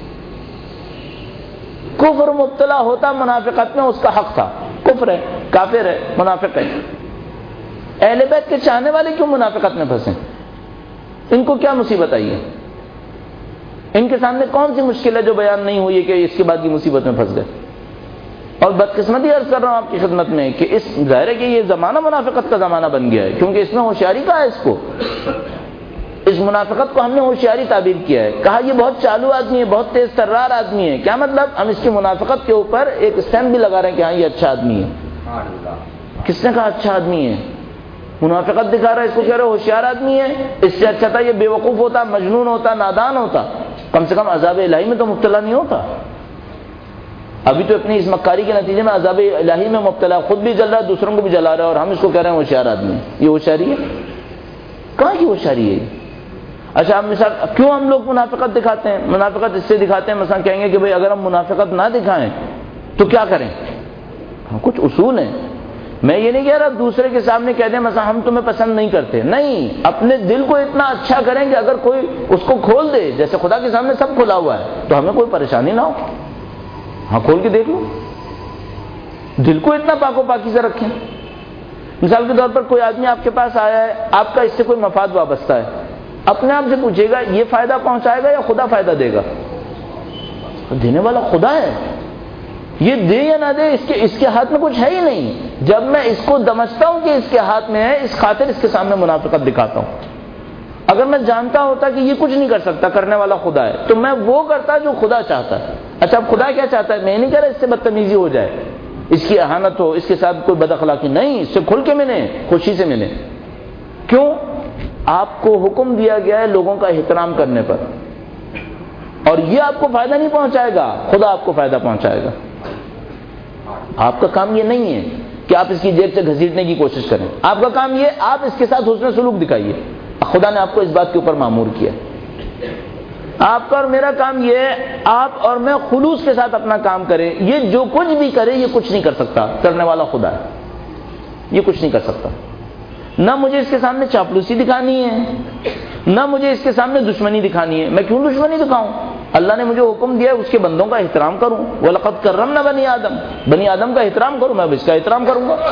کفر مبتلا ہوتا منافقت میں، اس کا حق تھا، کفر ہے، کافر ہے، منافق ہے۔ اہل بیت کے چاہنے والے کیوں منافقت میں پھنسے؟ ان کو کیا مصیبت آئی ہے؟ ان کے سامنے کون سی مشکل ہے جو بیان نہیں ہوئی ہے کہ اس کے بعد کی مصیبت میں پھنس گئے؟ اور بدقسمتی عرض کر رہا ہوں آپ کی خدمت میں کہ اس ظاہر ہے کہ یہ زمانہ منافقت کا زمانہ بن گیا ہے، کیونکہ اس میں ہوشیاری کہا ہے، اس کو، اس منافقت کو ہم نے ہوشیاری تعبیر کیا ہے، کہا یہ بہت چالو آدمی ہے، بہت تیز ترار آدمی ہے۔ کیا مطلب؟ ہم اس کی منافقت کے اوپر ایک اسٹیمپ بھی لگا رہے ہیں کہ ہاں یہ اچھا آدمی ہے۔ کس نے کہا اچھا آدمی ہے؟ منافقت دکھا رہا ہے، اس کو کہہ رہے ہوشیار آدمی ہے، اس سے اچھا تھا یہ بے وقوف ہوتا، مجنون ہوتا، نادان ہوتا، کم سے کم عذاب الہی میں تو مبتلا نہیں ہوتا۔ ابھی تو اپنی اس مکاری کے نتیجے میں عذاب الہی میں مبتلا، خود بھی جل رہا ہے، دوسروں کو بھی جلا رہا ہے، اور ہم اس کو کہہ رہے ہیں ہوشیار آدمی ہے۔ یہ ہوشیاری ہے؟ کہاں کی ہوشیاری ہے؟ اچھا اب مثال کیوں ہم لوگ منافقت دکھاتے ہیں؟ منافقت اس سے دکھاتے ہیں، مثلا کہیں گے کہ بھئی اگر ہم منافقت نہ دکھائیں تو کیا کریں؟ کچھ اصول ہیں۔ میں یہ نہیں کہہ رہا دوسرے کے سامنے کہہ دیں مثلا ہم تمہیں پسند نہیں کرتے، نہیں، اپنے دل کو اتنا اچھا کریں کہ اگر کوئی اس کو کھول دے، جیسے خدا کے سامنے سب کھلا ہوا ہے، تو ہمیں کوئی پریشانی نہ ہو، ہاں کھول کے دیکھ لو، دل کو اتنا پاک و پاکیزہ رکھیں۔ مثال کے طور پر کوئی آدمی آپ کے پاس آیا ہے، آپ کا اس سے کوئی مفاد وابستہ ہے، اپنے آپ سے پوچھے گا یہ فائدہ پہنچائے گا یا خدا فائدہ دے گا؟ دینے والا خدا ہے، یہ دے یا نہ دے اس کے ہاتھ میں کچھ ہے ہی نہیں۔ جب میں اس کو سمجھتا ہوں کہ اس کے ہاتھ میں ہے، اس خاطر اس کے سامنے منافقت دکھاتا ہوں۔ اگر میں جانتا ہوتا کہ یہ کچھ نہیں کر سکتا، کرنے والا خدا ہے، تو میں وہ کرتا جو خدا چاہتا ہے۔ اچھا اب خدا کیا چاہتا ہے؟ میں نہیں کہہ رہا اس سے بدتمیزی ہو جائے، اس کی اہانت ہو، اس کے ساتھ کوئی بد اخلاقی، نہیں، اس سے کھل کے ملیں، خوشی سے ملیں۔ کیوں؟ آپ کو حکم دیا گیا ہے لوگوں کا احترام کرنے پر، اور یہ آپ کو فائدہ نہیں پہنچائے گا، خدا آپ کو فائدہ پہنچائے گا۔ آپ کا کام یہ نہیں ہے کہ آپ اس کی جیب سے گھسیٹنے کی کوشش کریں، آپ کا کام یہ آپ اس کے ساتھ حسن سلوک دکھائیے۔ خدا نے آپ کو اس بات کے اوپر مامور کیا۔ آپ کا اور میرا کام یہ ہے آپ اور میں خلوص کے ساتھ اپنا کام کریں۔ یہ جو کچھ بھی کرے یہ کچھ نہیں کر سکتا، کرنے والا خدا ہے، یہ کچھ نہیں کر سکتا۔ نہ مجھے اس کے سامنے چاپلوسی دکھانی ہے، نہ مجھے اس کے سامنے دشمنی دکھانی ہے۔ میں کیوں دشمنی دکھاؤں؟ اللہ نے مجھے حکم دیا اس کے بندوں کا احترام کروں. وَلَقَدْ كَرَّمْنَا بَنِي آدم, بنی آدم کا احترام کروں, میں اس کا احترام کروں گا.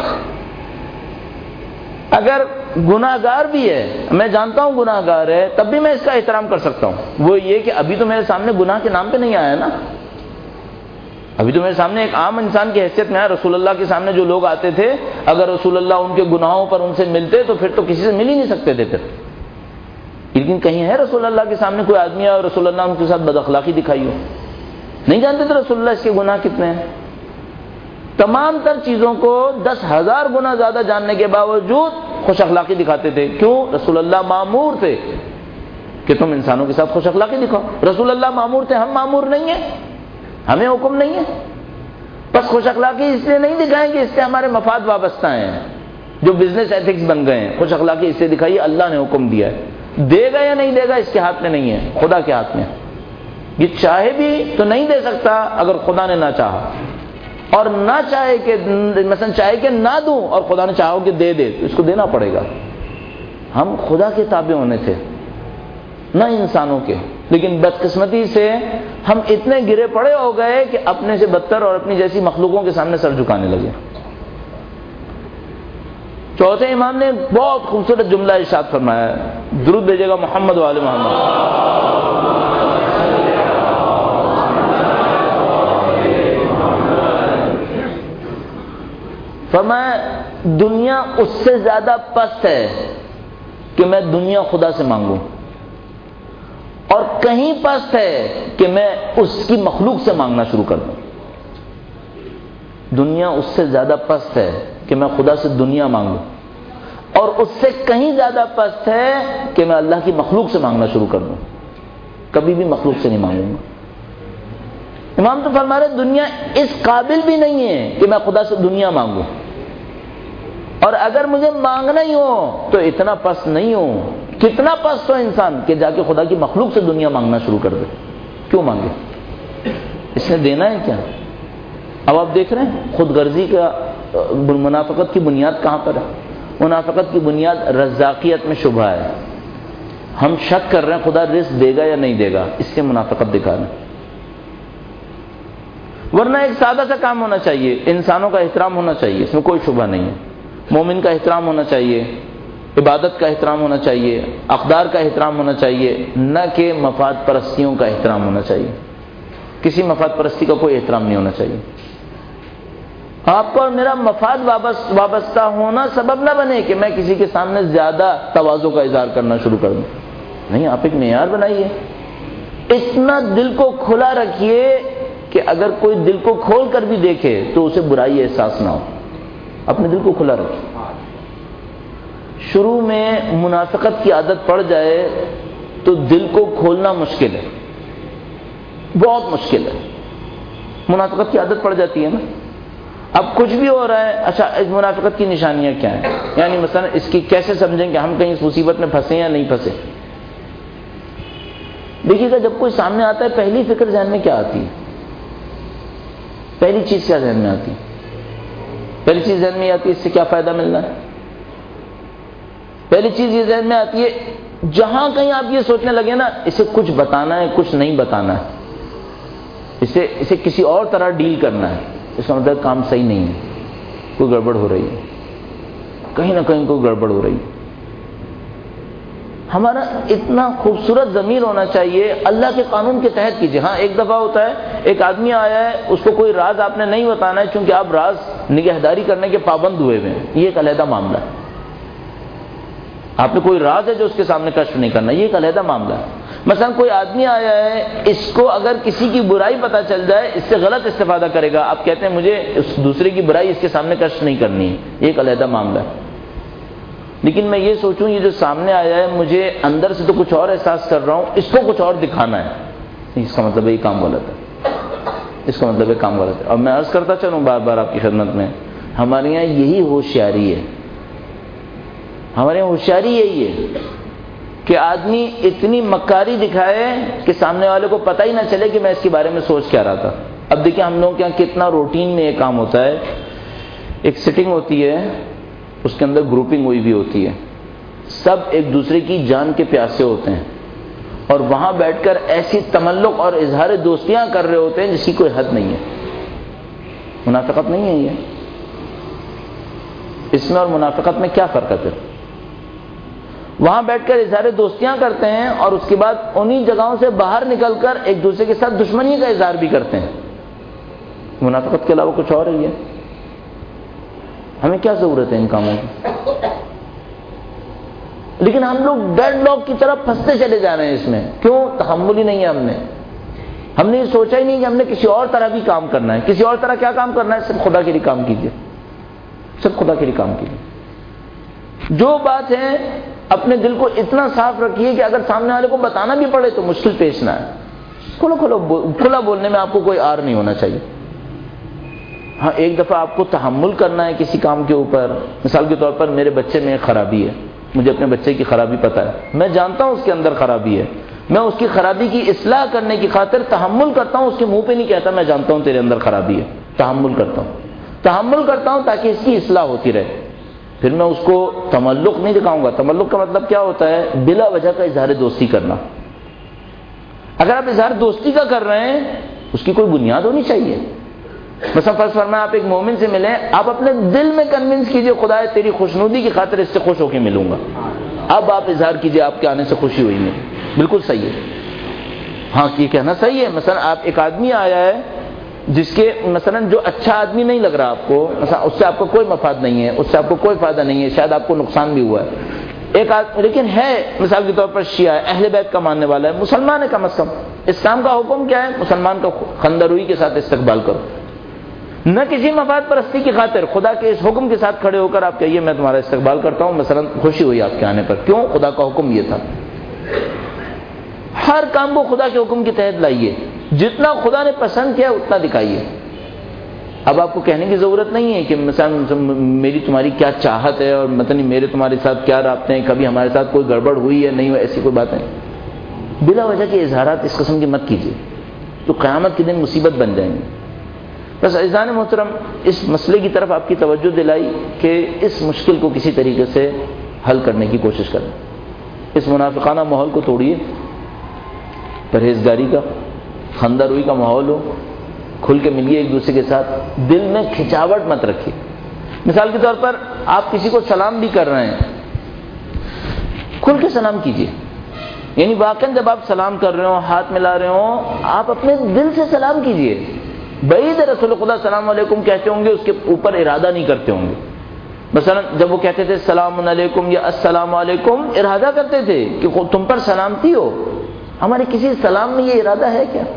اگر گناہ گار بھی ہے, میں جانتا ہوں گناہ گار ہے, تب بھی میں اس کا احترام کر سکتا ہوں. وہ یہ کہ ابھی تو میرے سامنے گناہ کے نام پہ نہیں آیا نا, ابھی تو میرے سامنے ایک عام انسان کی حیثیت میں آیا. رسول اللہ کے سامنے جو لوگ آتے تھے, اگر رسول اللہ ان کے گناہوں پر ان سے ملتے تو پھر تو کسی سے مل ہی نہیں سکتے تھے پھر. لیکن کہیں ہے رسول اللہ کے سامنے کوئی آدمی آیا اور رسول اللہ ان کے ساتھ بد اخلاقی دکھائی ہو؟ نہیں جانتے تھے رسول اللہ اس کے گناہ کتنے ہیں. تمام تر چیزوں کو 10,000 گنا زیادہ جاننے کے باوجود خوش اخلاقی دکھاتے تھے. کیوں؟ رسول اللہ مامور تھے کہ تم انسانوں کے ساتھ خوش اخلاقی دکھاؤ. رسول اللہ مامور تھے, ہم مامور نہیں ہیں, ہمیں حکم نہیں ہے. بس خوش اخلاقی اس لیے نہیں دکھائیں گے اس سے ہمارے مفاد وابستہ ہیں, جو بزنس ایتھکس بن گئے ہیں. خوش اخلاقی اس سے دکھائیے, اللہ نے حکم دیا ہے. دے گا یا نہیں دے گا اس کے ہاتھ میں نہیں ہے, خدا کے ہاتھ میں. یہ چاہے بھی تو نہیں دے سکتا اگر خدا نے نہ چاہا, اور نہ چاہے کہ مثلا چاہے کہ نہ دوں اور خدا نے چاہو کہ دے دے تو اس کو دینا پڑے گا. ہم خدا کے تابع ہونے تھے نہ انسانوں کے. لیکن بدقسمتی سے ہم اتنے گرے پڑے ہو گئے کہ اپنے سے بدتر اور اپنی جیسی مخلوقوں کے سامنے سر جھکانے لگے. چوتھے امام نے بہت خوبصورت جملہ ارشاد فرمایا ہے, درود بھیجے گا محمد و آل محمد. فرمایا دنیا اس سے زیادہ پست ہے کہ میں دنیا خدا سے مانگوں, اور کہیں پست ہے کہ میں اس کی مخلوق سے مانگنا شروع کر دوں. دنیا اس سے زیادہ پست ہے کہ میں خدا سے دنیا مانگوں, اور اس سے کہیں زیادہ پست ہے کہ میں اللہ کی مخلوق سے مانگنا شروع کر دوں. کبھی بھی مخلوق سے نہیں مانگوں گا. امام تو فرما رہے دنیا اس قابل بھی نہیں ہے کہ میں خدا سے دنیا مانگوں, اور اگر مجھے مانگنا ہی ہو تو اتنا پست نہیں ہوں. کتنا پست ہو انسان کہ جا کے خدا کی مخلوق سے دنیا مانگنا شروع کر دے. کیوں مانگے؟ اس نے دینا ہے کیا؟ اب آپ دیکھ رہے ہیں خود غرضی کا منافقت کی بنیاد کہاں پر ہے؟ منافقت کی بنیاد رزاقیت میں شبہ ہے. ہم شک کر رہے ہیں خدا رزق دے گا یا نہیں دے گا, اس سے منافقت دکھا رہے ہیں. ورنہ ایک سادہ سا کام ہونا چاہیے, انسانوں کا احترام ہونا چاہیے, اس میں کوئی شبہ نہیں ہے. مومن کا احترام ہونا چاہیے, عبادت کا احترام ہونا چاہیے, اقدار کا احترام ہونا چاہیے, نہ کہ مفاد پرستیوں کا احترام ہونا چاہیے. کسی مفاد پرستی کا کوئی احترام نہیں ہونا چاہیے. آپ کو اور میرا مفاد وابستہ ہونا سبب نہ بنے کہ میں کسی کے سامنے زیادہ تواضع کا اظہار کرنا شروع کر دوں. نہیں, آپ ایک معیار بنائیے. اتنا دل کو کھلا رکھیے کہ اگر کوئی دل کو کھول کر بھی دیکھے تو اسے برائی احساس نہ ہو. اپنے دل کو کھلا رکھیے. شروع میں منافقت کی عادت پڑ جائے تو دل کو کھولنا مشکل ہے, بہت مشکل ہے. منافقت کی عادت پڑ جاتی ہے نا. اب کچھ بھی ہو رہا ہے, اچھا اس منافقت کی نشانیاں کیا ہیں, یعنی مثلا اس کی کیسے سمجھیں کہ ہم کہیں اس مصیبت میں پھنسے یا نہیں پھنسے. دیکھیے گا جب کوئی سامنے آتا ہے پہلی فکر ذہن میں کیا آتی ہے؟ پہلی چیز کیا ذہن میں آتی ہے؟ پہلی چیز ذہن میں آتی ہے اس سے کیا فائدہ ملنا ہے. پہلی چیز یہ ذہن میں آتی ہے, جہاں کہیں آپ یہ سوچنے لگے نا اسے کچھ بتانا ہے کچھ نہیں بتانا ہے, اسے کسی اور طرح ڈیل کرنا ہے, اس کا مطلب کام صحیح نہیں ہے, کوئی گڑبڑ ہو رہی ہے, کہیں نہ کہیں کوئی گڑبڑ ہو رہی ہے. ہمارا اتنا خوبصورت ضمیر ہونا چاہیے اللہ کے قانون کے تحت کیجیے. ہاں ایک دفعہ ہوتا ہے ایک آدمی آیا ہے, اس کو کوئی راز آپ نے نہیں بتانا ہے چونکہ آپ راز نگہداری کرنے کے پابند ہوئے ہوئے ہیں, یہ ایک علیحدہ معاملہ ہے. آپ نے کوئی راز ہے جو اس کے سامنے کشف نہیں کرنا, یہ ایک علیحدہ معاملہ ہے. مثلا کوئی آدمی آیا ہے, اس کو اگر کسی کی برائی پتہ چل جائے اس سے غلط استفادہ کرے گا, آپ کہتے ہیں مجھے اس دوسرے کی برائی اس کے سامنے کشف نہیں کرنی ہے, یہ ایک علیحدہ معاملہ ہے. لیکن میں یہ سوچوں یہ جو سامنے آیا ہے مجھے اندر سے تو کچھ اور احساس کر رہا ہوں, اس کو کچھ اور دکھانا ہے, اس کا مطلب یہ کام غلط ہے, اس کا مطلب یہ کام غلط ہے. اور میں عرض کرتا چلوں بار بار آپ کی خدمت میں, ہمارے یہاں یہی ہوشیاری ہے, ہمارے یہاں ہوشیاری یہی ہے کہ آدمی اتنی مکاری دکھائے کہ سامنے والے کو پتہ ہی نہ چلے کہ میں اس کے بارے میں سوچ کیا رہا تھا. اب دیکھیں ہم لوگ کے یہاں کتنا روٹین میں یہ کام ہوتا ہے. ایک سٹنگ ہوتی ہے, اس کے اندر گروپنگ ہوئی بھی ہوتی ہے, سب ایک دوسرے کی جان کے پیاسے ہوتے ہیں, اور وہاں بیٹھ کر ایسی تملق اور اظہار دوستیاں کر رہے ہوتے ہیں جس کی کوئی حد نہیں ہے. منافقت نہیں ہے یہ؟ اس میں اور منافقت میں کیا فرق ہے پھر؟ وہاں بیٹھ کر اظہار دوستیاں کرتے ہیں اور اس کے بعد انہی جگہوں سے باہر نکل کر ایک دوسرے کے ساتھ دشمنی کا اظہار بھی کرتے ہیں. منافقت کے علاوہ کچھ اور ہے یہ؟ ہمیں کیا ضرورت ہے ان کاموں کی؟ لیکن ہم لوگ ڈیڈ لاک کی طرف پھنستے چلے جا رہے ہیں اس میں. کیوں؟ تحمل ہی نہیں ہے. ہم نے یہ سوچا ہی نہیں کہ ہم نے کسی اور طرح بھی کام کرنا ہے. کسی اور طرح کیا کام کرنا ہے؟ صرف خدا کے لیے کام کیجیے، صرف خدا کے لیے کام کیجیے. جو بات ہے اپنے دل کو اتنا صاف رکھیے کہ اگر سامنے والے کو بتانا بھی پڑے تو مشکل پیش نہ ہے. کھلا بولنے میں آپ کو کوئی آر نہیں ہونا چاہیے. ہاں ایک دفعہ آپ کو تحمل کرنا ہے کسی کام کے اوپر. مثال کے طور پر میرے بچے میں خرابی ہے، مجھے اپنے بچے کی خرابی پتہ ہے، میں جانتا ہوں اس کے اندر خرابی ہے، میں اس کی خرابی کی اصلاح کرنے کی خاطر تحمل کرتا ہوں. اس کے منہ پہ نہیں کہتا میں جانتا ہوں تیرے اندر خرابی ہے، تحمل کرتا ہوں تاکہ اس کی اصلاح ہوتی رہے. پھر میں اس کو تملق نہیں دکھاؤں گا. تملق کا مطلب کیا ہوتا ہے؟ بلا وجہ کا اظہار دوستی کرنا. اگر آپ اظہار دوستی کا کر رہے ہیں اس کی کوئی بنیاد ہونی چاہیے. مثلا فرض فرمائیں آپ ایک مومن سے ملیں، آپ اپنے دل میں کنونس کیجئے خدا تیری خوشنودی کی خاطر اس سے خوش ہو کے ملوں گا. اب آپ اظہار کیجئے آپ کے آنے سے خوشی ہوئی ہے، بالکل صحیح ہے. ہاں یہ کہنا صحیح ہے. مثلا آپ ایک آدمی آیا ہے جس کے مثلا جو اچھا آدمی نہیں لگ رہا آپ کو، مثلا اس سے آپ کو کوئی مفاد نہیں ہے، اس سے آپ کو کوئی فائدہ نہیں ہے، شاید آپ کو نقصان بھی ہوا ہے. ایک آدمی لیکن ہے مثال کے طور پر شیعہ ہے، اہل بیت کا ماننے والا ہے، مسلمان ہے کم از کم. اسلام کا حکم کیا ہے؟ مسلمان کا خندروئی کے ساتھ استقبال کرو. نہ کسی مفاد پرستی کی خاطر، خدا کے اس حکم کے ساتھ کھڑے ہو کر آپ کہیے میں تمہارا استقبال کرتا ہوں، مثلا خوشی ہوئی آپ کے آنے پر. کیوں؟ خدا کا حکم یہ تھا. ہر کام کو خدا کے حکم کے تحت لائیے. جتنا خدا نے پسند کیا اتنا دکھائیے. اب آپ کو کہنے کی ضرورت نہیں ہے کہ مثلا میری تمہاری کیا چاہت ہے اور مطلب میرے تمہارے ساتھ کیا رابطے ہیں، کبھی ہمارے ساتھ کوئی گڑبڑ ہوئی ہے نہیں ہوئی، ایسی کوئی بات نہیں. بلا وجہ کے اظہارات اس قسم کی مت کیجیے تو قیامت کے دن مصیبت بن جائیں گے. بس عزیزان محترم اس مسئلے کی طرف آپ کی توجہ دلائی کہ اس مشکل کو کسی طریقے سے حل کرنے کی کوشش کریں. اس منافقانہ ماحول کو توڑیے، پرہیزگاری کا، خندہ روئی کا ماحول ہو، کھل کے ملیے ایک دوسرے کے ساتھ. دل میں کھچاوٹ مت رکھیے. مثال کے طور پر آپ کسی کو سلام بھی کر رہے ہیں، کھل کے سلام کیجیے. یعنی واقعاً جب آپ سلام کر رہے ہوں، ہاتھ ملا رہے ہوں، آپ اپنے دل سے سلام کیجیے. بعید رسول خدا السلام علیکم کہتے ہوں گے اس کے اوپر ارادہ نہیں کرتے ہوں گے. مثلا جب وہ کہتے تھے السلام علیکم یا السلام علیکم، ارادہ کرتے تھے کہ تم پر سلامتی ہو. ہمارے کسی سلام میں یہ ارادہ ہے کیا؟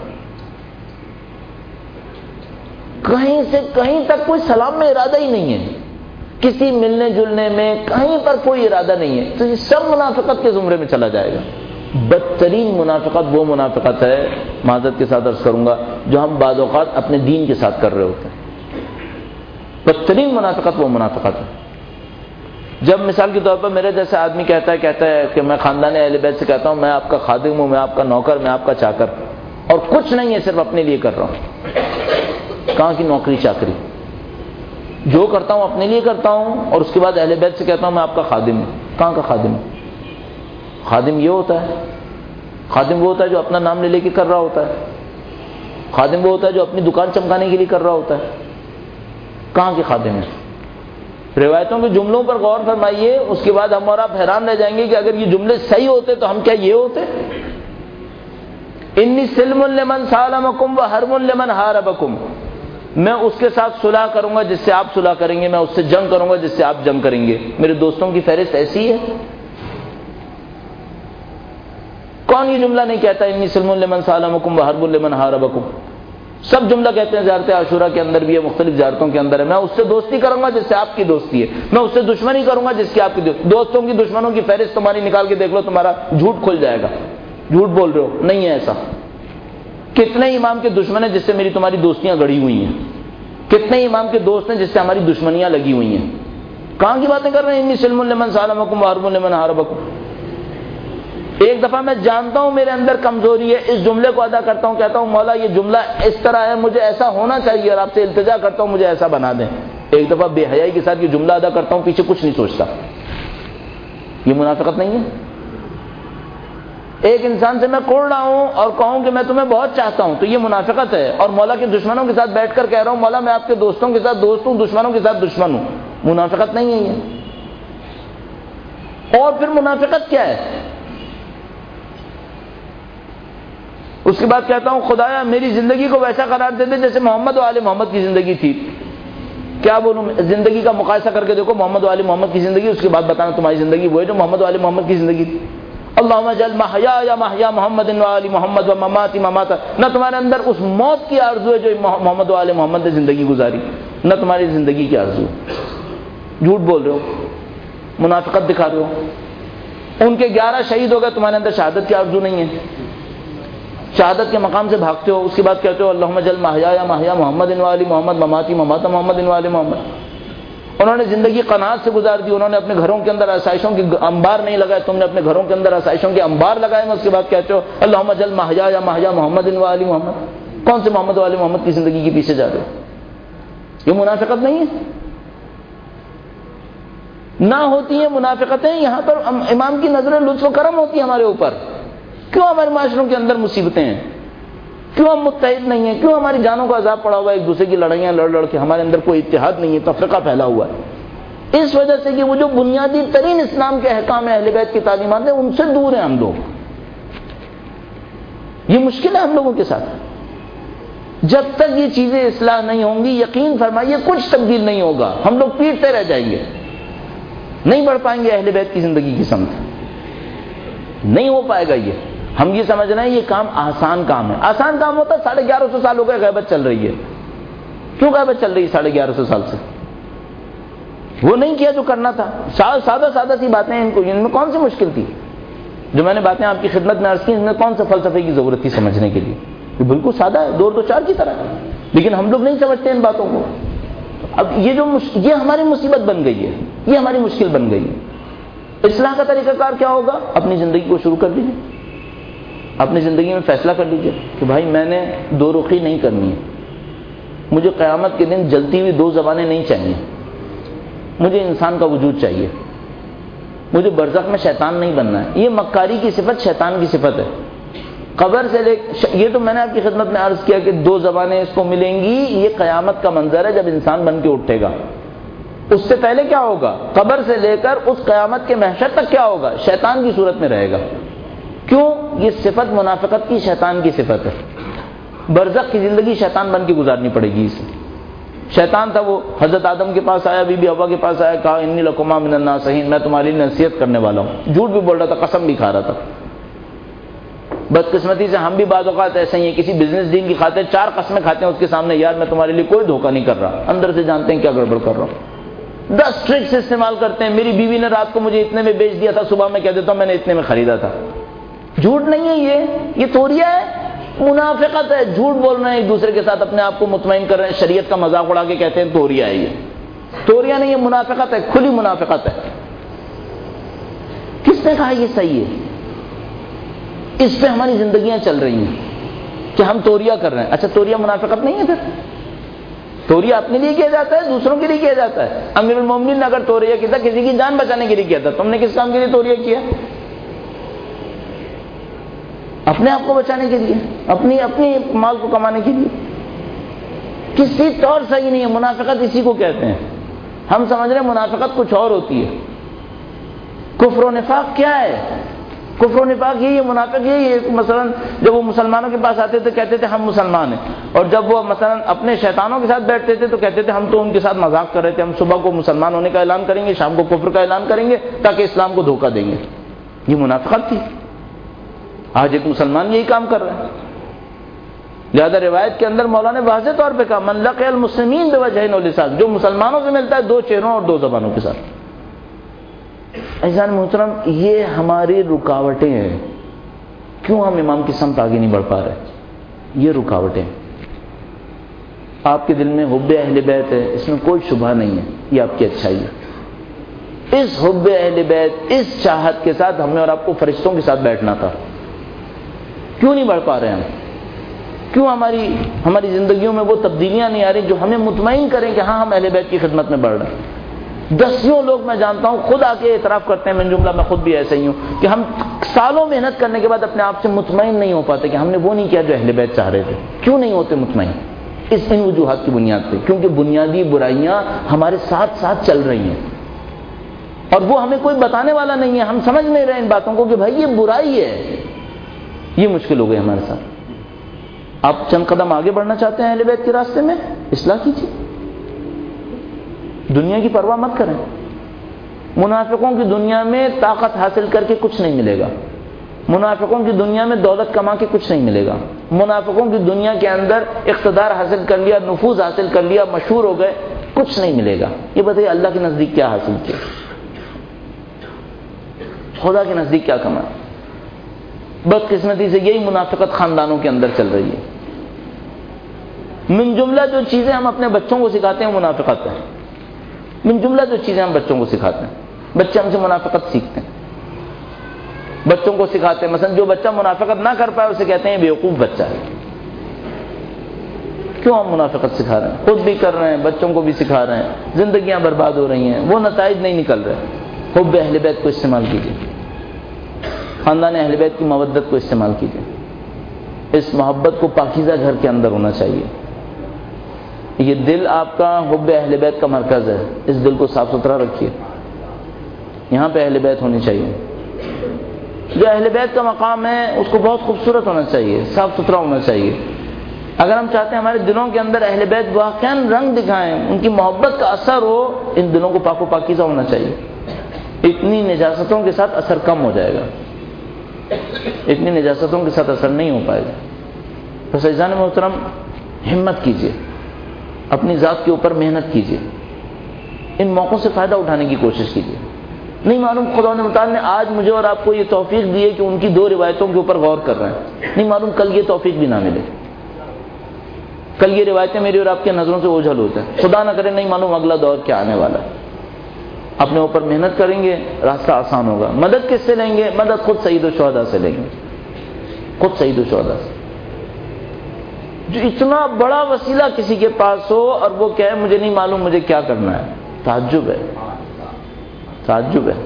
کہیں سے کہیں تک کوئی سلام میں ارادہ ہی نہیں ہے. کسی ملنے جلنے میں کہیں پر کوئی ارادہ نہیں ہے. تو یہ سب منافقت کے زمرے میں چلا جائے گا. بدترین منافقت وہ منافقت ہے، معذرت کے ساتھ عرض کروں گا، جو ہم بعض اوقات اپنے دین کے ساتھ کر رہے ہوتے ہیں. بدترین منافقت وہ منافقت ہے جب مثال کے طور پر میرے جیسا آدمی کہتا ہے کہ میں خاندان اہل بیت سے کہتا ہوں میں آپ کا خادم ہوں، میں آپ کا نوکر، میں آپ کا چاکر، اور کچھ نہیں ہے، صرف اپنے لیے کر رہا ہوں. کہاں کی نوکری چاکری؟ جو کرتا ہوں اپنے لیے کرتا ہوں، اور اس کے بعد اہل بیت سے کہتا ہوں میں آپ کا خادم ہوں. کہاں کا خادم ہوں؟ خادم یہ ہوتا ہے، خادم وہ ہوتا ہے جو اپنا نام لے کے کر رہا ہوتا ہے. خادم وہ ہوتا ہے جو اپنی دکان چمکانے کے لیے کر رہا ہوتا ہے. کہاں کے خادم ہیں؟ روایتوں کے جملوں پر غور فرمائیے، اس کے بعد ہم اور آپ حیران رہ جائیں گے کہ اگر یہ جملے صحیح ہوتے تو ہم کیا یہ ہوتے؟ انی سلم لمن سالمکم وحرب لمن حاربکم. میں اس کے ساتھ صلح کروں گا جس سے آپ صلح کریں گے، میں اس سے جنگ کروں گا جس سے آپ جنگ کریں گے. میرے دوستوں کی فہرست ایسی ہے. کون یہ جملہ نہیں کہتا انی سلم لمن سالمکم وحرب لمن حاربکم؟ سب جملہ کہتے ہیں. زیارت عاشورہ کے اندر بھی ہے، مختلف زیارتوں کے اندر ہے. میں اس سے دوستی کروں گا جس سے آپ کی دوستی ہے، میں اس سے دشمنی کروں گا جس کی آپ کی دوستوں کی دشمنوں کی فہرست تمہاری نکال کے دیکھ لو، تمہارا جھوٹ کھل جائے گا. جھوٹ بول رہے ہو، نہیں ہے ایسا. کتنے امام کے دشمن ہیں جس سے میری تمہاری دوستیاں گڑھی ہوئی ہیں؟ کتنے امام کے دوست ہیں جس سے ہماری دشمنیاں لگی ہوئی ہیں؟ کہاں کی باتیں کر رہے ہیں؟ انی سلم لمن سالمکم وحرب لمن حاربکم. ایک دفعہ میں جانتا ہوں میرے اندر کمزوری ہے، اس جملے کو ادا کرتا ہوں، کہتا ہوں مولا یہ جملہ اس طرح ہے، مجھے ایسا ہونا چاہیے اور آپ سے التجا کرتا ہوں مجھے ایسا بنا دیں. ایک دفعہ بے حیائی کے ساتھ یہ جملہ ادا کرتا ہوں، پیچھے کچھ نہیں سوچتا. یہ منافقت نہیں ہے؟ ایک انسان سے میں کڑ رہا ہوں اور کہوں کہ میں تمہیں بہت چاہتا ہوں تو یہ منافقت ہے، اور مولا کے دشمنوں کے ساتھ بیٹھ کر کہہ رہا ہوں مولا میں آپ کے دوستوں کے ساتھ دوست ہوں، دشمنوں کے ساتھ دشمن ہوں، منافقت نہیں ہے یہ؟ اور پھر منافقت کیا ہے؟ اس کے بعد کہتا ہوں خدایا میری زندگی کو ویسا قرار دے دے جیسے محمد و آل محمد کی زندگی تھی. کیا بولوں؟ زندگی کا مقایسہ کر کے دیکھو محمد و آل محمد کی زندگی، اس کے بعد بتانا تمہاری زندگی وہ ہے جو محمد و آل محمد کی زندگی تھی. اللہم اجعل محیا محیا محمد و آل محمد و مماتی مماتا، نہ تمہارے اندر اس موت کی آرزو ہے جو محمد و آل محمد نے زندگی گزاری، نہ تمہاری زندگی کی آرزو. جھوٹ بول رہے ہو، منافقت دکھا رہے ہو. ان کے 11 شہید ہو گئے، تمہارے اندر شہادت کی آرزو نہیں ہے، شہادت کے مقام سے بھاگتے ہو. اس کے بعد کہتے ہو اللہم اجعل محیا محیا محمد و آل محمد مماتی مماتا محمد و آل محمد. انہوں نے زندگی قناعت سے گزار دی، انہوں نے اپنے گھروں کے اندر آسائشوں کے انبار نہیں لگائے، تم نے اپنے گھروں کے اندر آسائشوں کے انبار لگائے ہیں. اس کے بعد کہتے ہو اللہم اجعل محیا محیا محمد و آل محمد. کون سے محمد و آل محمد کی زندگی کے پیچھے جا رہے ہو؟ یہ منافقت نہیں ہے؟ نہ ہوتی ہیں منافقتیں یہاں پر امام کی نظر لطف و کرم ہوتی ہے ہمارے اوپر. کیوں ہمارے معاشروں کے اندر مصیبتیں ہیں؟ کیوں ہم متحد نہیں ہیں؟ کیوں ہماری جانوں کا عذاب پڑا ہوا ہے؟ ایک دوسرے کی لڑائیاں لڑ لڑ کے ہمارے اندر کوئی اتحاد نہیں ہے، تفرقہ پھیلا ہوا ہے. اس وجہ سے کہ وہ جو بنیادی ترین اسلام کے احکام اہل بیت کی تعلیمات ہیں ان سے دور ہیں ہم لوگ. یہ مشکل ہے ہم لوگوں کے ساتھ. جب تک یہ چیزیں اصلاح نہیں ہوں گی یقین فرمائیے کچھ تبدیل نہیں ہوگا، ہم لوگ پیٹتے رہ جائیں گے، نہیں بڑھ پائیں گے اہل بیت کی زندگی کی سمت. نہیں ہو پائے گا یہ. ہم یہ سمجھ رہے ہیں یہ کام آسان کام ہے. آسان کام ہوتا ہے 1150 سال ہو گئے غیبت چل رہی ہے. کیوں غیبت چل رہی ہے 1150 سال سے؟ وہ نہیں کیا جو کرنا تھا. سادہ سادہ سی باتیں ان میں کون سی مشکل تھی؟ جو میں نے باتیں آپ کی خدمت میں عرض کی ان میں کون سا فلسفے کی ضرورت تھی سمجھنے کے لیے؟ یہ بالکل سادہ ہے، 2 اور 2 4 کی طرح. لیکن ہم لوگ نہیں سمجھتے ان باتوں کو. اب یہ ہماری مصیبت بن گئی ہے، یہ ہماری مشکل بن گئی ہے. اصلاح کا طریقہ کار کیا ہوگا؟ اپنی زندگی کو شروع کر دیجیے، اپنی زندگی میں فیصلہ کر لیجیے کہ بھائی میں نے 2 رخی نہیں کرنی ہے. مجھے قیامت کے دن جلتی ہوئی 2 زبانیں نہیں چاہیے. مجھے انسان کا وجود چاہیے. مجھے برزخ میں شیطان نہیں بننا ہے. یہ مکاری کی صفت شیطان کی صفت ہے. قبر سے یہ تو میں نے آپ کی خدمت میں عرض کیا کہ 2 زبانیں اس کو ملیں گی. یہ قیامت کا منظر ہے جب انسان بن کے اٹھے گا. اس سے پہلے کیا ہوگا؟ قبر سے لے کر اس قیامت کے محشر تک کیا ہوگا؟ شیطان کی صورت میں رہے گا. کیوں؟ یہ صفت منافقت کی شیطان کی صفت ہے. برزخ کی زندگی شیطان بن کے گزارنی پڑے گی. اسے شیطان تھا وہ حضرت آدم کے پاس آیا، بی بی حوا کے پاس آیا، کہا انی لکما من الناصحین، میں تمہاری نصیحت کرنے والا ہوں. جھوٹ بھی بول رہا تھا، قسم بھی کھا رہا تھا. بدقسمتی سے ہم بھی بعض اوقات ایسے ہی ہیں، کسی بزنس ڈیل کی خاطر 4 قسمیں کھاتے ہیں اس کے سامنے، یار میں تمہارے لیے کوئی دھوکہ نہیں کر رہا، اندر سے جانتے ہیں کیا گڑبڑ کر رہا ہوں. 10 ٹرکس استعمال کرتے ہیں. میری بیوی نے رات کو مجھے اتنے میں بیچ دیا تھا، صبح میں کہہ دیتا ہوں میں نے اتنے میں خریدا تھا. جھوٹ نہیں ہے یہ توریہ ہے، منافقت ہے. جھوٹ بول رہے ہیں ایک دوسرے کے ساتھ، اپنے آپ کو مطمئن کر رہے ہیں، شریعت کا مذاق اڑا کے کہتے ہیں توریہ ہے. یہ توریہ نہیں، یہ منافقت ہے، کھلی منافقت ہے. کس نے کہا یہ صحیح ہے؟ اس پہ ہماری زندگیاں چل رہی ہیں کہ ہم توریہ کر رہے ہیں. اچھا توریہ منافقت نہیں ہے؟ پھر توریہ اپنے لیے کیا جاتا ہے، دوسروں کے لیے کیا جاتا ہے. امیر المومنین نے اگر توریہ کیا تھا کسی کی جان بچانے کے لیے کیا تھا. تم نے کس کام کے لیے توریہ کیا؟ اپنے آپ کو بچانے کے لیے، اپنی مال کو کمانے کے لیے. کسی طور صحیح نہیں ہے. منافقت اسی کو کہتے ہیں. ہم سمجھ رہے ہیں منافقت کچھ اور ہوتی ہے. کفر و نفاق کیا ہے؟ کفر و نفاق یہ منافق یہ مثلا جب وہ مسلمانوں کے پاس آتے تھے کہتے تھے ہم مسلمان ہیں، اور جب وہ مثلا اپنے شیطانوں کے ساتھ بیٹھتے تھے تو کہتے تھے ہم تو ان کے ساتھ مذاق کر رہے تھے، ہم صبح کو مسلمان ہونے کا اعلان کریں گے، شام کو کفر کا اعلان کریں گے تاکہ اسلام کو دھوکہ دیں گے. یہ منافقت تھی. آج ایک مسلمان یہی کام کر رہا ہے. لہذا روایت کے اندر مولا نے واضح طور پہ کہا من لقی المسلمین بوجہین ولسان، جو مسلمانوں سے ملتا ہے 2 چہروں اور 2 زبانوں کے ساتھ. عزیزان محترم یہ ہماری رکاوٹیں ہیں. کیوں ہم امام کی سمت آگے نہیں بڑھ پا رہے؟ یہ رکاوٹیں. آپ کے دل میں حب اہل بیت ہے، اس میں کوئی شبہ نہیں ہے، یہ آپ کی اچھائی ہے. اس حب اہل بیت اس چاہت کے ساتھ ہمیں اور آپ کو فرشتوں کے ساتھ بیٹھنا تھا. کیوں نہیں بڑھ پا رہے ہم؟ کیوں ہماری زندگیوں میں وہ تبدیلیاں نہیں آ رہی جو ہمیں مطمئن کریں کہ ہاں ہم اہل بیت کی خدمت میں بڑھ رہے ہیں؟ دسیوں لوگ میں جانتا ہوں خود آ کے اعتراف کرتے ہیں، من جملہ میں خود بھی ایسا ہی ہوں، کہ ہم سالوں محنت کرنے کے بعد اپنے آپ سے مطمئن نہیں ہو پاتے کہ ہم نے وہ نہیں کیا جو اہل بیت چاہ رہے تھے۔ کیوں نہیں ہوتے مطمئن؟ ان وجوہات کی بنیاد پہ، کیونکہ بنیادی برائیاں ہمارے ساتھ ساتھ چل رہی ہیں اور وہ ہمیں کوئی بتانے والا نہیں ہے، ہم سمجھ نہیں رہے ان باتوں کو کہ بھائی یہ برائی ہے۔ یہ مشکل ہو گئی ہمارے ساتھ۔ آپ چند قدم آگے بڑھنا چاہتے ہیں اہل بیت کے راستے میں، اصلاح کیجیے، دنیا کی پرواہ مت کریں۔ منافقوں کی دنیا میں طاقت حاصل کر کے کچھ نہیں ملے گا، منافقوں کی دنیا میں دولت کما کے کچھ نہیں ملے گا، منافقوں کی دنیا کے اندر اقتدار حاصل کر لیا، نفوذ حاصل کر لیا، مشہور ہو گئے، کچھ نہیں ملے گا۔ یہ بتائیے اللہ کے نزدیک کیا حاصل کیا، خدا کے نزدیک کیا کما؟ بدقسمتی سے یہی منافقت خاندانوں کے اندر چل رہی ہے۔ من جملہ جو چیزیں ہم اپنے بچوں کو سکھاتے ہیں منافقت ہے، من جملہ جو چیزیں ہم بچوں کو سکھاتے ہیں، بچے ہم سے منافقت سیکھتے ہیں، بچوں کو سکھاتے ہیں۔ مثلا جو بچہ منافقت نہ کر پائے اسے کہتے ہیں بیوقوف بچہ ہے۔ کیوں ہم منافقت سکھا رہے ہیں؟ خود بھی کر رہے ہیں، بچوں کو بھی سکھا رہے ہیں، زندگیاں برباد ہو رہی ہیں، وہ نتائج نہیں نکل رہے۔ حب اہل بیت کو استعمال کیجیے، خاندان اہل بیت کی مودت کو استعمال کیجیے۔ اس محبت کو پاکیزہ گھر کے اندر ہونا چاہیے۔ یہ دل آپ کا حب اہل بیت کا مرکز ہے، اس دل کو صاف ستھرا رکھیے، یہاں پہ اہل بیت ہونی چاہیے۔ جو اہل بیت کا مقام ہے اس کو بہت خوبصورت ہونا چاہیے، صاف ستھرا ہونا چاہیے۔ اگر ہم چاہتے ہیں ہمارے دلوں کے اندر اہل بیت واقعاً رنگ دکھائیں، ان کی محبت کا اثر ہو، ان دلوں کو پاک و پاکیزہ ہونا چاہیے۔ اتنی نجاستوں کے ساتھ اثر کم ہو جائے گا، اتنی نجاستوں کے ساتھ اثر نہیں ہو پائے گا۔ بس عزیزان محترم، ہمت کیجیے، اپنی ذات کے اوپر محنت کیجیے، ان موقعوں سے فائدہ اٹھانے کی کوشش کیجیے۔ نہیں معلوم خدا نے آج مجھے اور آپ کو یہ توفیق دی ہے کہ ان کی 2 روایتوں کے اوپر غور کر رہے ہیں، نہیں معلوم کل یہ توفیق بھی نہ ملے، کل یہ روایتیں میری اور آپ کے نظروں سے اوجھل ہوتے ہیں، خدا نہ کرے نہیں معلوم اگلا دور کیا آنے والا ہے۔ اپنے اوپر محنت کریں گے، راستہ آسان ہوگا۔ مدد کس سے لیں گے؟ مدد خود سید الشہداء سے لیں گے، خود سید الشہداء سے۔ جو اتنا بڑا وسیلہ کسی کے پاس ہو اور وہ کہے مجھے نہیں معلوم مجھے کیا کرنا ہے، تعجب ہے، تعجب ہے۔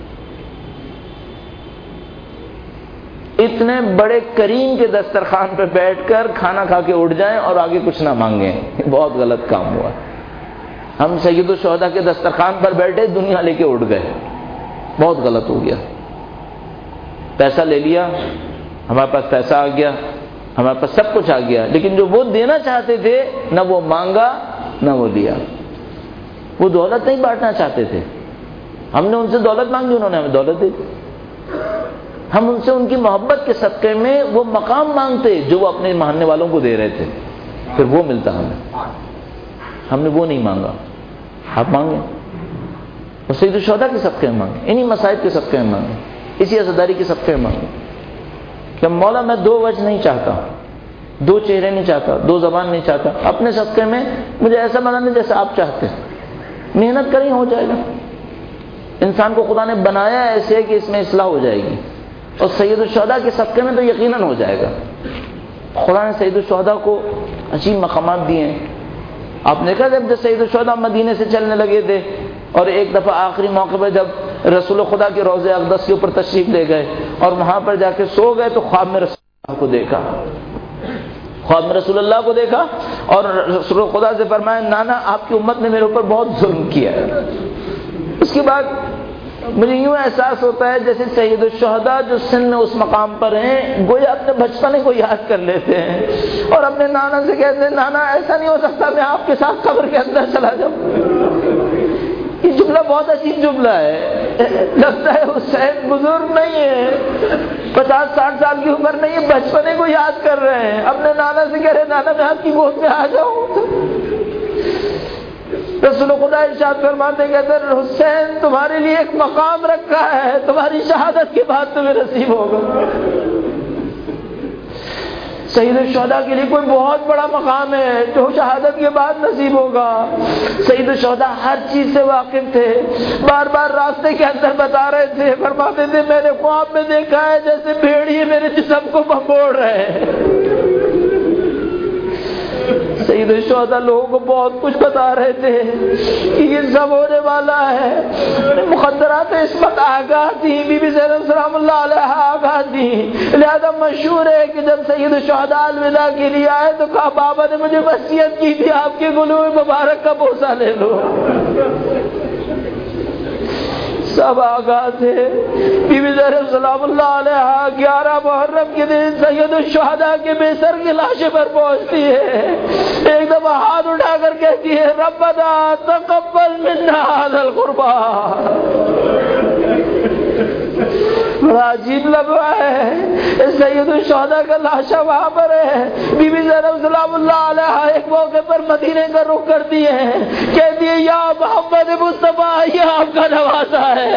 اتنے بڑے کریم کے دسترخوان پہ بیٹھ کر کھانا کھا کے اٹھ جائیں اور آگے کچھ نہ مانگیں، بہت غلط کام ہوا۔ ہم سید الشہداء کے دسترخوان پر بیٹھے دنیا لے کے اٹھ گئے، بہت غلط ہو گیا۔ پیسہ لے لیا، ہمارے پاس پیسہ آ گیا، ہمارے پاس سب کچھ آ گیا، لیکن جو وہ دینا چاہتے تھے نہ وہ مانگا نہ وہ دیا۔ وہ دولت نہیں بانٹنا چاہتے تھے، ہم نے ان سے دولت مانگی، انہوں نے ہمیں دولت دی۔ ہم ان سے ان کی محبت کے صدقے میں وہ مقام مانگتے جو وہ اپنے ماننے والوں کو دے رہے تھے، پھر وہ ملتا ہمیں۔ ہم نے وہ نہیں مانگا، آپ مانگیں، اور سید الشہداء کے صدقے میں مانگیں، انہی مصائب کے صدقے میں مانگیں، اسی عزاداری کے صدقے میں مانگیں کہ مولا میں 2 وجہ نہیں چاہتا، 2 چہرے نہیں چاہتا، 2 زبان نہیں چاہتا، اپنے صدقے میں مجھے ایسا بنانے جیسا آپ چاہتے ہیں۔ محنت کریں ہو جائے گا۔ انسان کو خدا نے بنایا ایسے کہ اس میں اصلاح ہو جائے گی، اور سید الشہداء کے صدقے میں تو یقیناً ہو جائے گا۔ خدا نے سید الشہداء کو عجیب مقامات دیے ہیں۔ آپ نے دیکھا جب سید الشہداء مدینے سے چلنے لگے تھے اور ایک دفعہ آخری موقع پہ جب رسول خدا کے روضہ اقدس کے اوپر تشریف لے گئے اور وہاں پر جا کے سو گئے تو خواب میں رسول اللہ کو دیکھا، خواب میں رسول اللہ کو دیکھا اور رسول خدا سے فرمایا نانا آپ کی امت نے میرے اوپر بہت ظلم کیا ہے۔ اس کے بعد مجھے یوں احساس ہوتا ہے جیسے سید الشہداء جو سن میں اس مقام پر ہیں گویا اپنے بچپنے کو یاد کر لیتے ہیں اور اپنے نانا سے کہتے ہیں نانا ایسا نہیں ہو سکتا میں آپ کے ساتھ قبر کے اندر چلا جاؤں۔ یہ جملہ بہت عجیب جملہ ہے، لگتا ہے حسین بزرگ نہیں ہے، 50-60 سال کی عمر نہیں ہے، بچپنے کو یاد کر رہے ہیں، اپنے نانا سے کہہ رہے ہیں نانا میں آپ کی گود میں آ جاؤں۔ رسول خدا ارشاد فرماتے کہتے ہیں حسین تمہارے لیے ایک مقام رکھا ہے، تمہاری شہادت کے بعد تمہیں نصیب ہوگا۔ سید الشہداء کے لیے کوئی بہت بڑا مقام ہے جو شہادت کے بعد نصیب ہوگا۔ سید الشہداء ہر چیز سے واقف تھے، بار بار راستے کے اندر بتا رہے تھے، فرماتے تھے میں نے خواب میں دیکھا ہے جیسے بھیڑیے میرے جسم کو بمبوڑ رہے ہیں۔ سید سید الشہداء لوگوں کو بہت کچھ بتا رہے تھے کہ یہ سب ہونے والا ہے. مخدرات عصمت آگاہ تھی، بی بی زینب سلام اللہ علیہ آگاہ تھی. لہذا مشہور ہے کہ جب سید الشہداء الوداع کے لیے آئے تو کہا بابا نے مجھے وصیت کی تھی آپ کے گلوئے مبارک کا بوسہ لے لو. سب آگاہ تھے. بی بی زینب سلام اللہ علیہ 11 محرم کے دن سید الشہداء کے بے سر کی لاشیں پر پہنچتی ہے. ایک دفعہ ہاتھ اٹھا کر کہتی ہے ربنا تقبل منا ھذا القربان. بڑا عجیب لمحہ ہے. سید الشہداء کا لاشا وہاں پر ہے. بی بی زینب سلام اللہ علیہ ایک موقع پر مدینے کا رخ کرتی ہے، کہتی ہے یا محمد مصطفیٰ یہ آپ کا نواسا ہے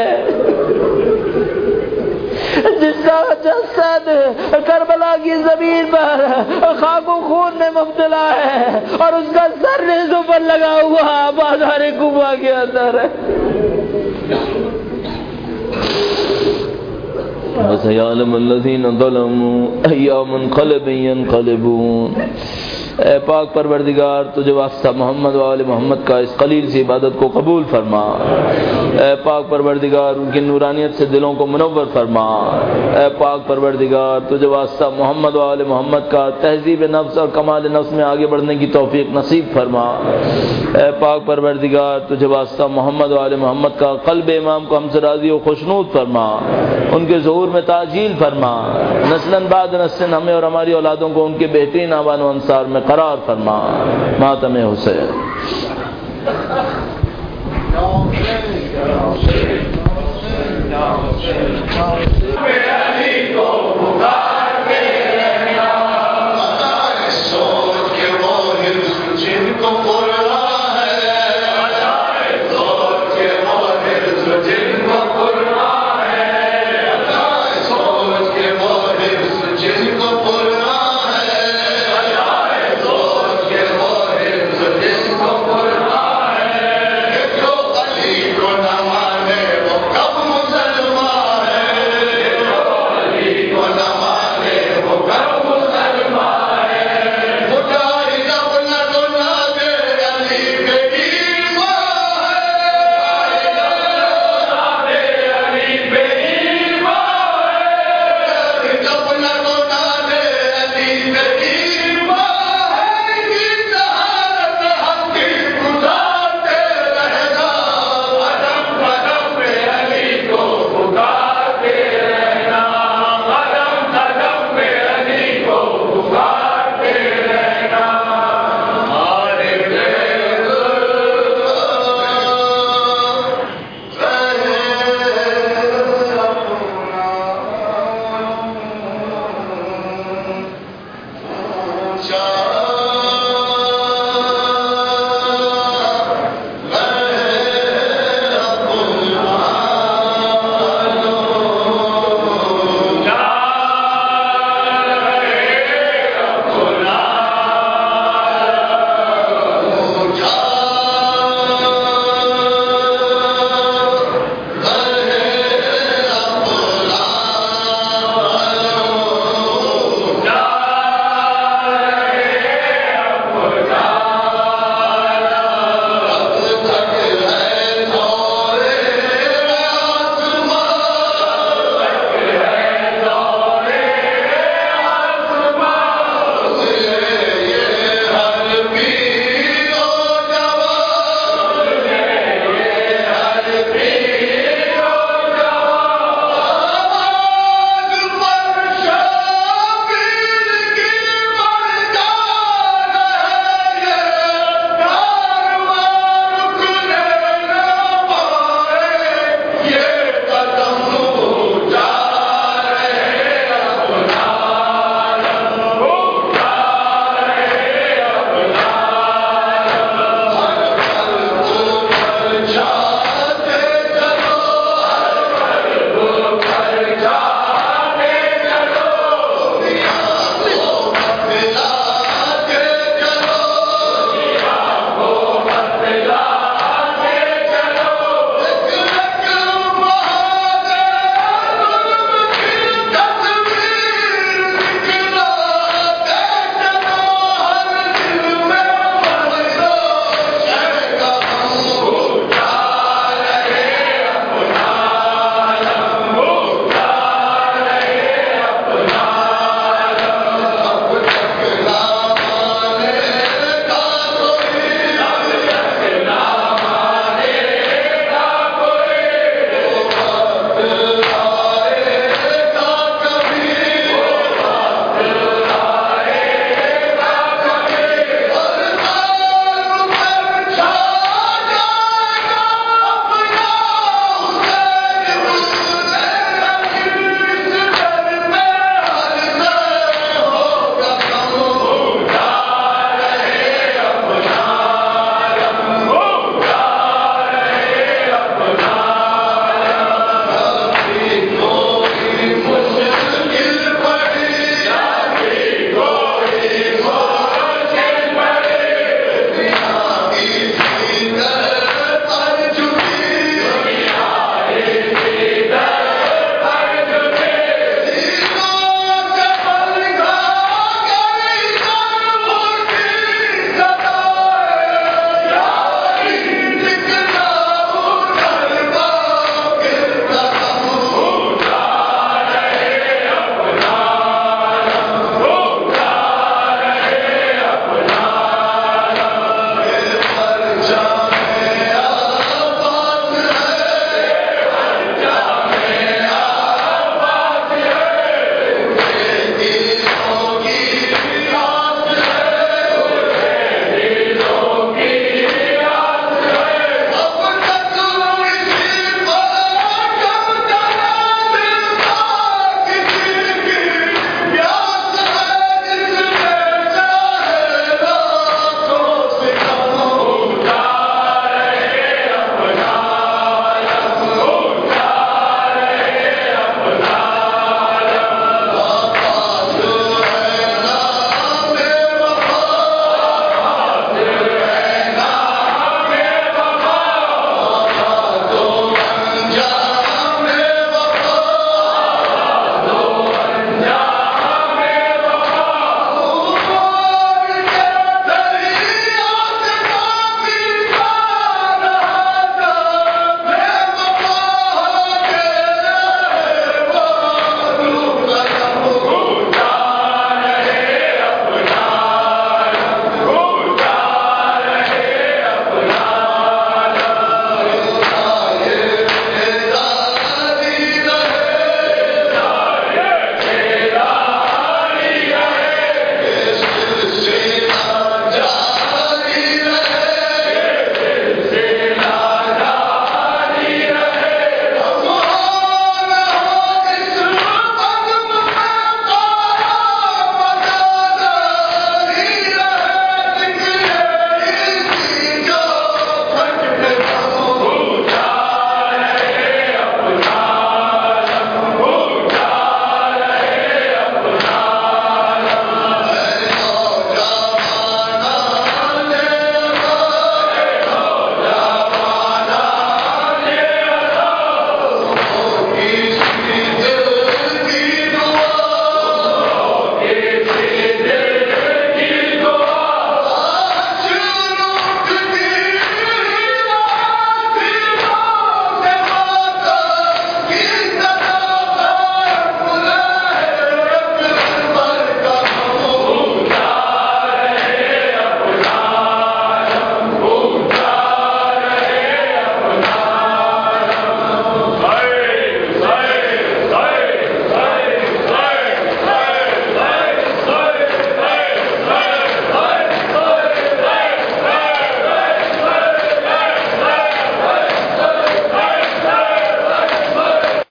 جس کا جسد کربلا کی زمین پر خاک و خون میں مبتلا ہے اور اس کا سر نیزوں پر لگا ہوا بازار کوفہ کے اندر ہے. وَسَيَعْلَمُ الَّذِينَ ظَلَمُوا أَيَّ مُنْقَلِبٍ يَنْقَلِبُونَ. اے پاک پروردگار تجھے واسطہ محمد و آل محمد کا اس قلیل سی عبادت کو قبول فرما. اے پاک پروردگار ان کی نورانیت سے دلوں کو منور فرما. اے پاک پروردگار تجھے واسطہ محمد و آل محمد کا تہذیب نفس اور کمال نفس میں آگے بڑھنے کی توفیق نصیب فرما. اے پاک پروردگار تجھے واسطہ محمد و آل محمد کا قلب امام کو ہم سے راضی و خوشنود فرما. ان کے ظہور میں تعجیل فرما. نسلاً بعد نسل ہمیں اور ہماری اولادوں کو ان کے بہترین آبان و انصار میں قرار فرما. ماتم حسین.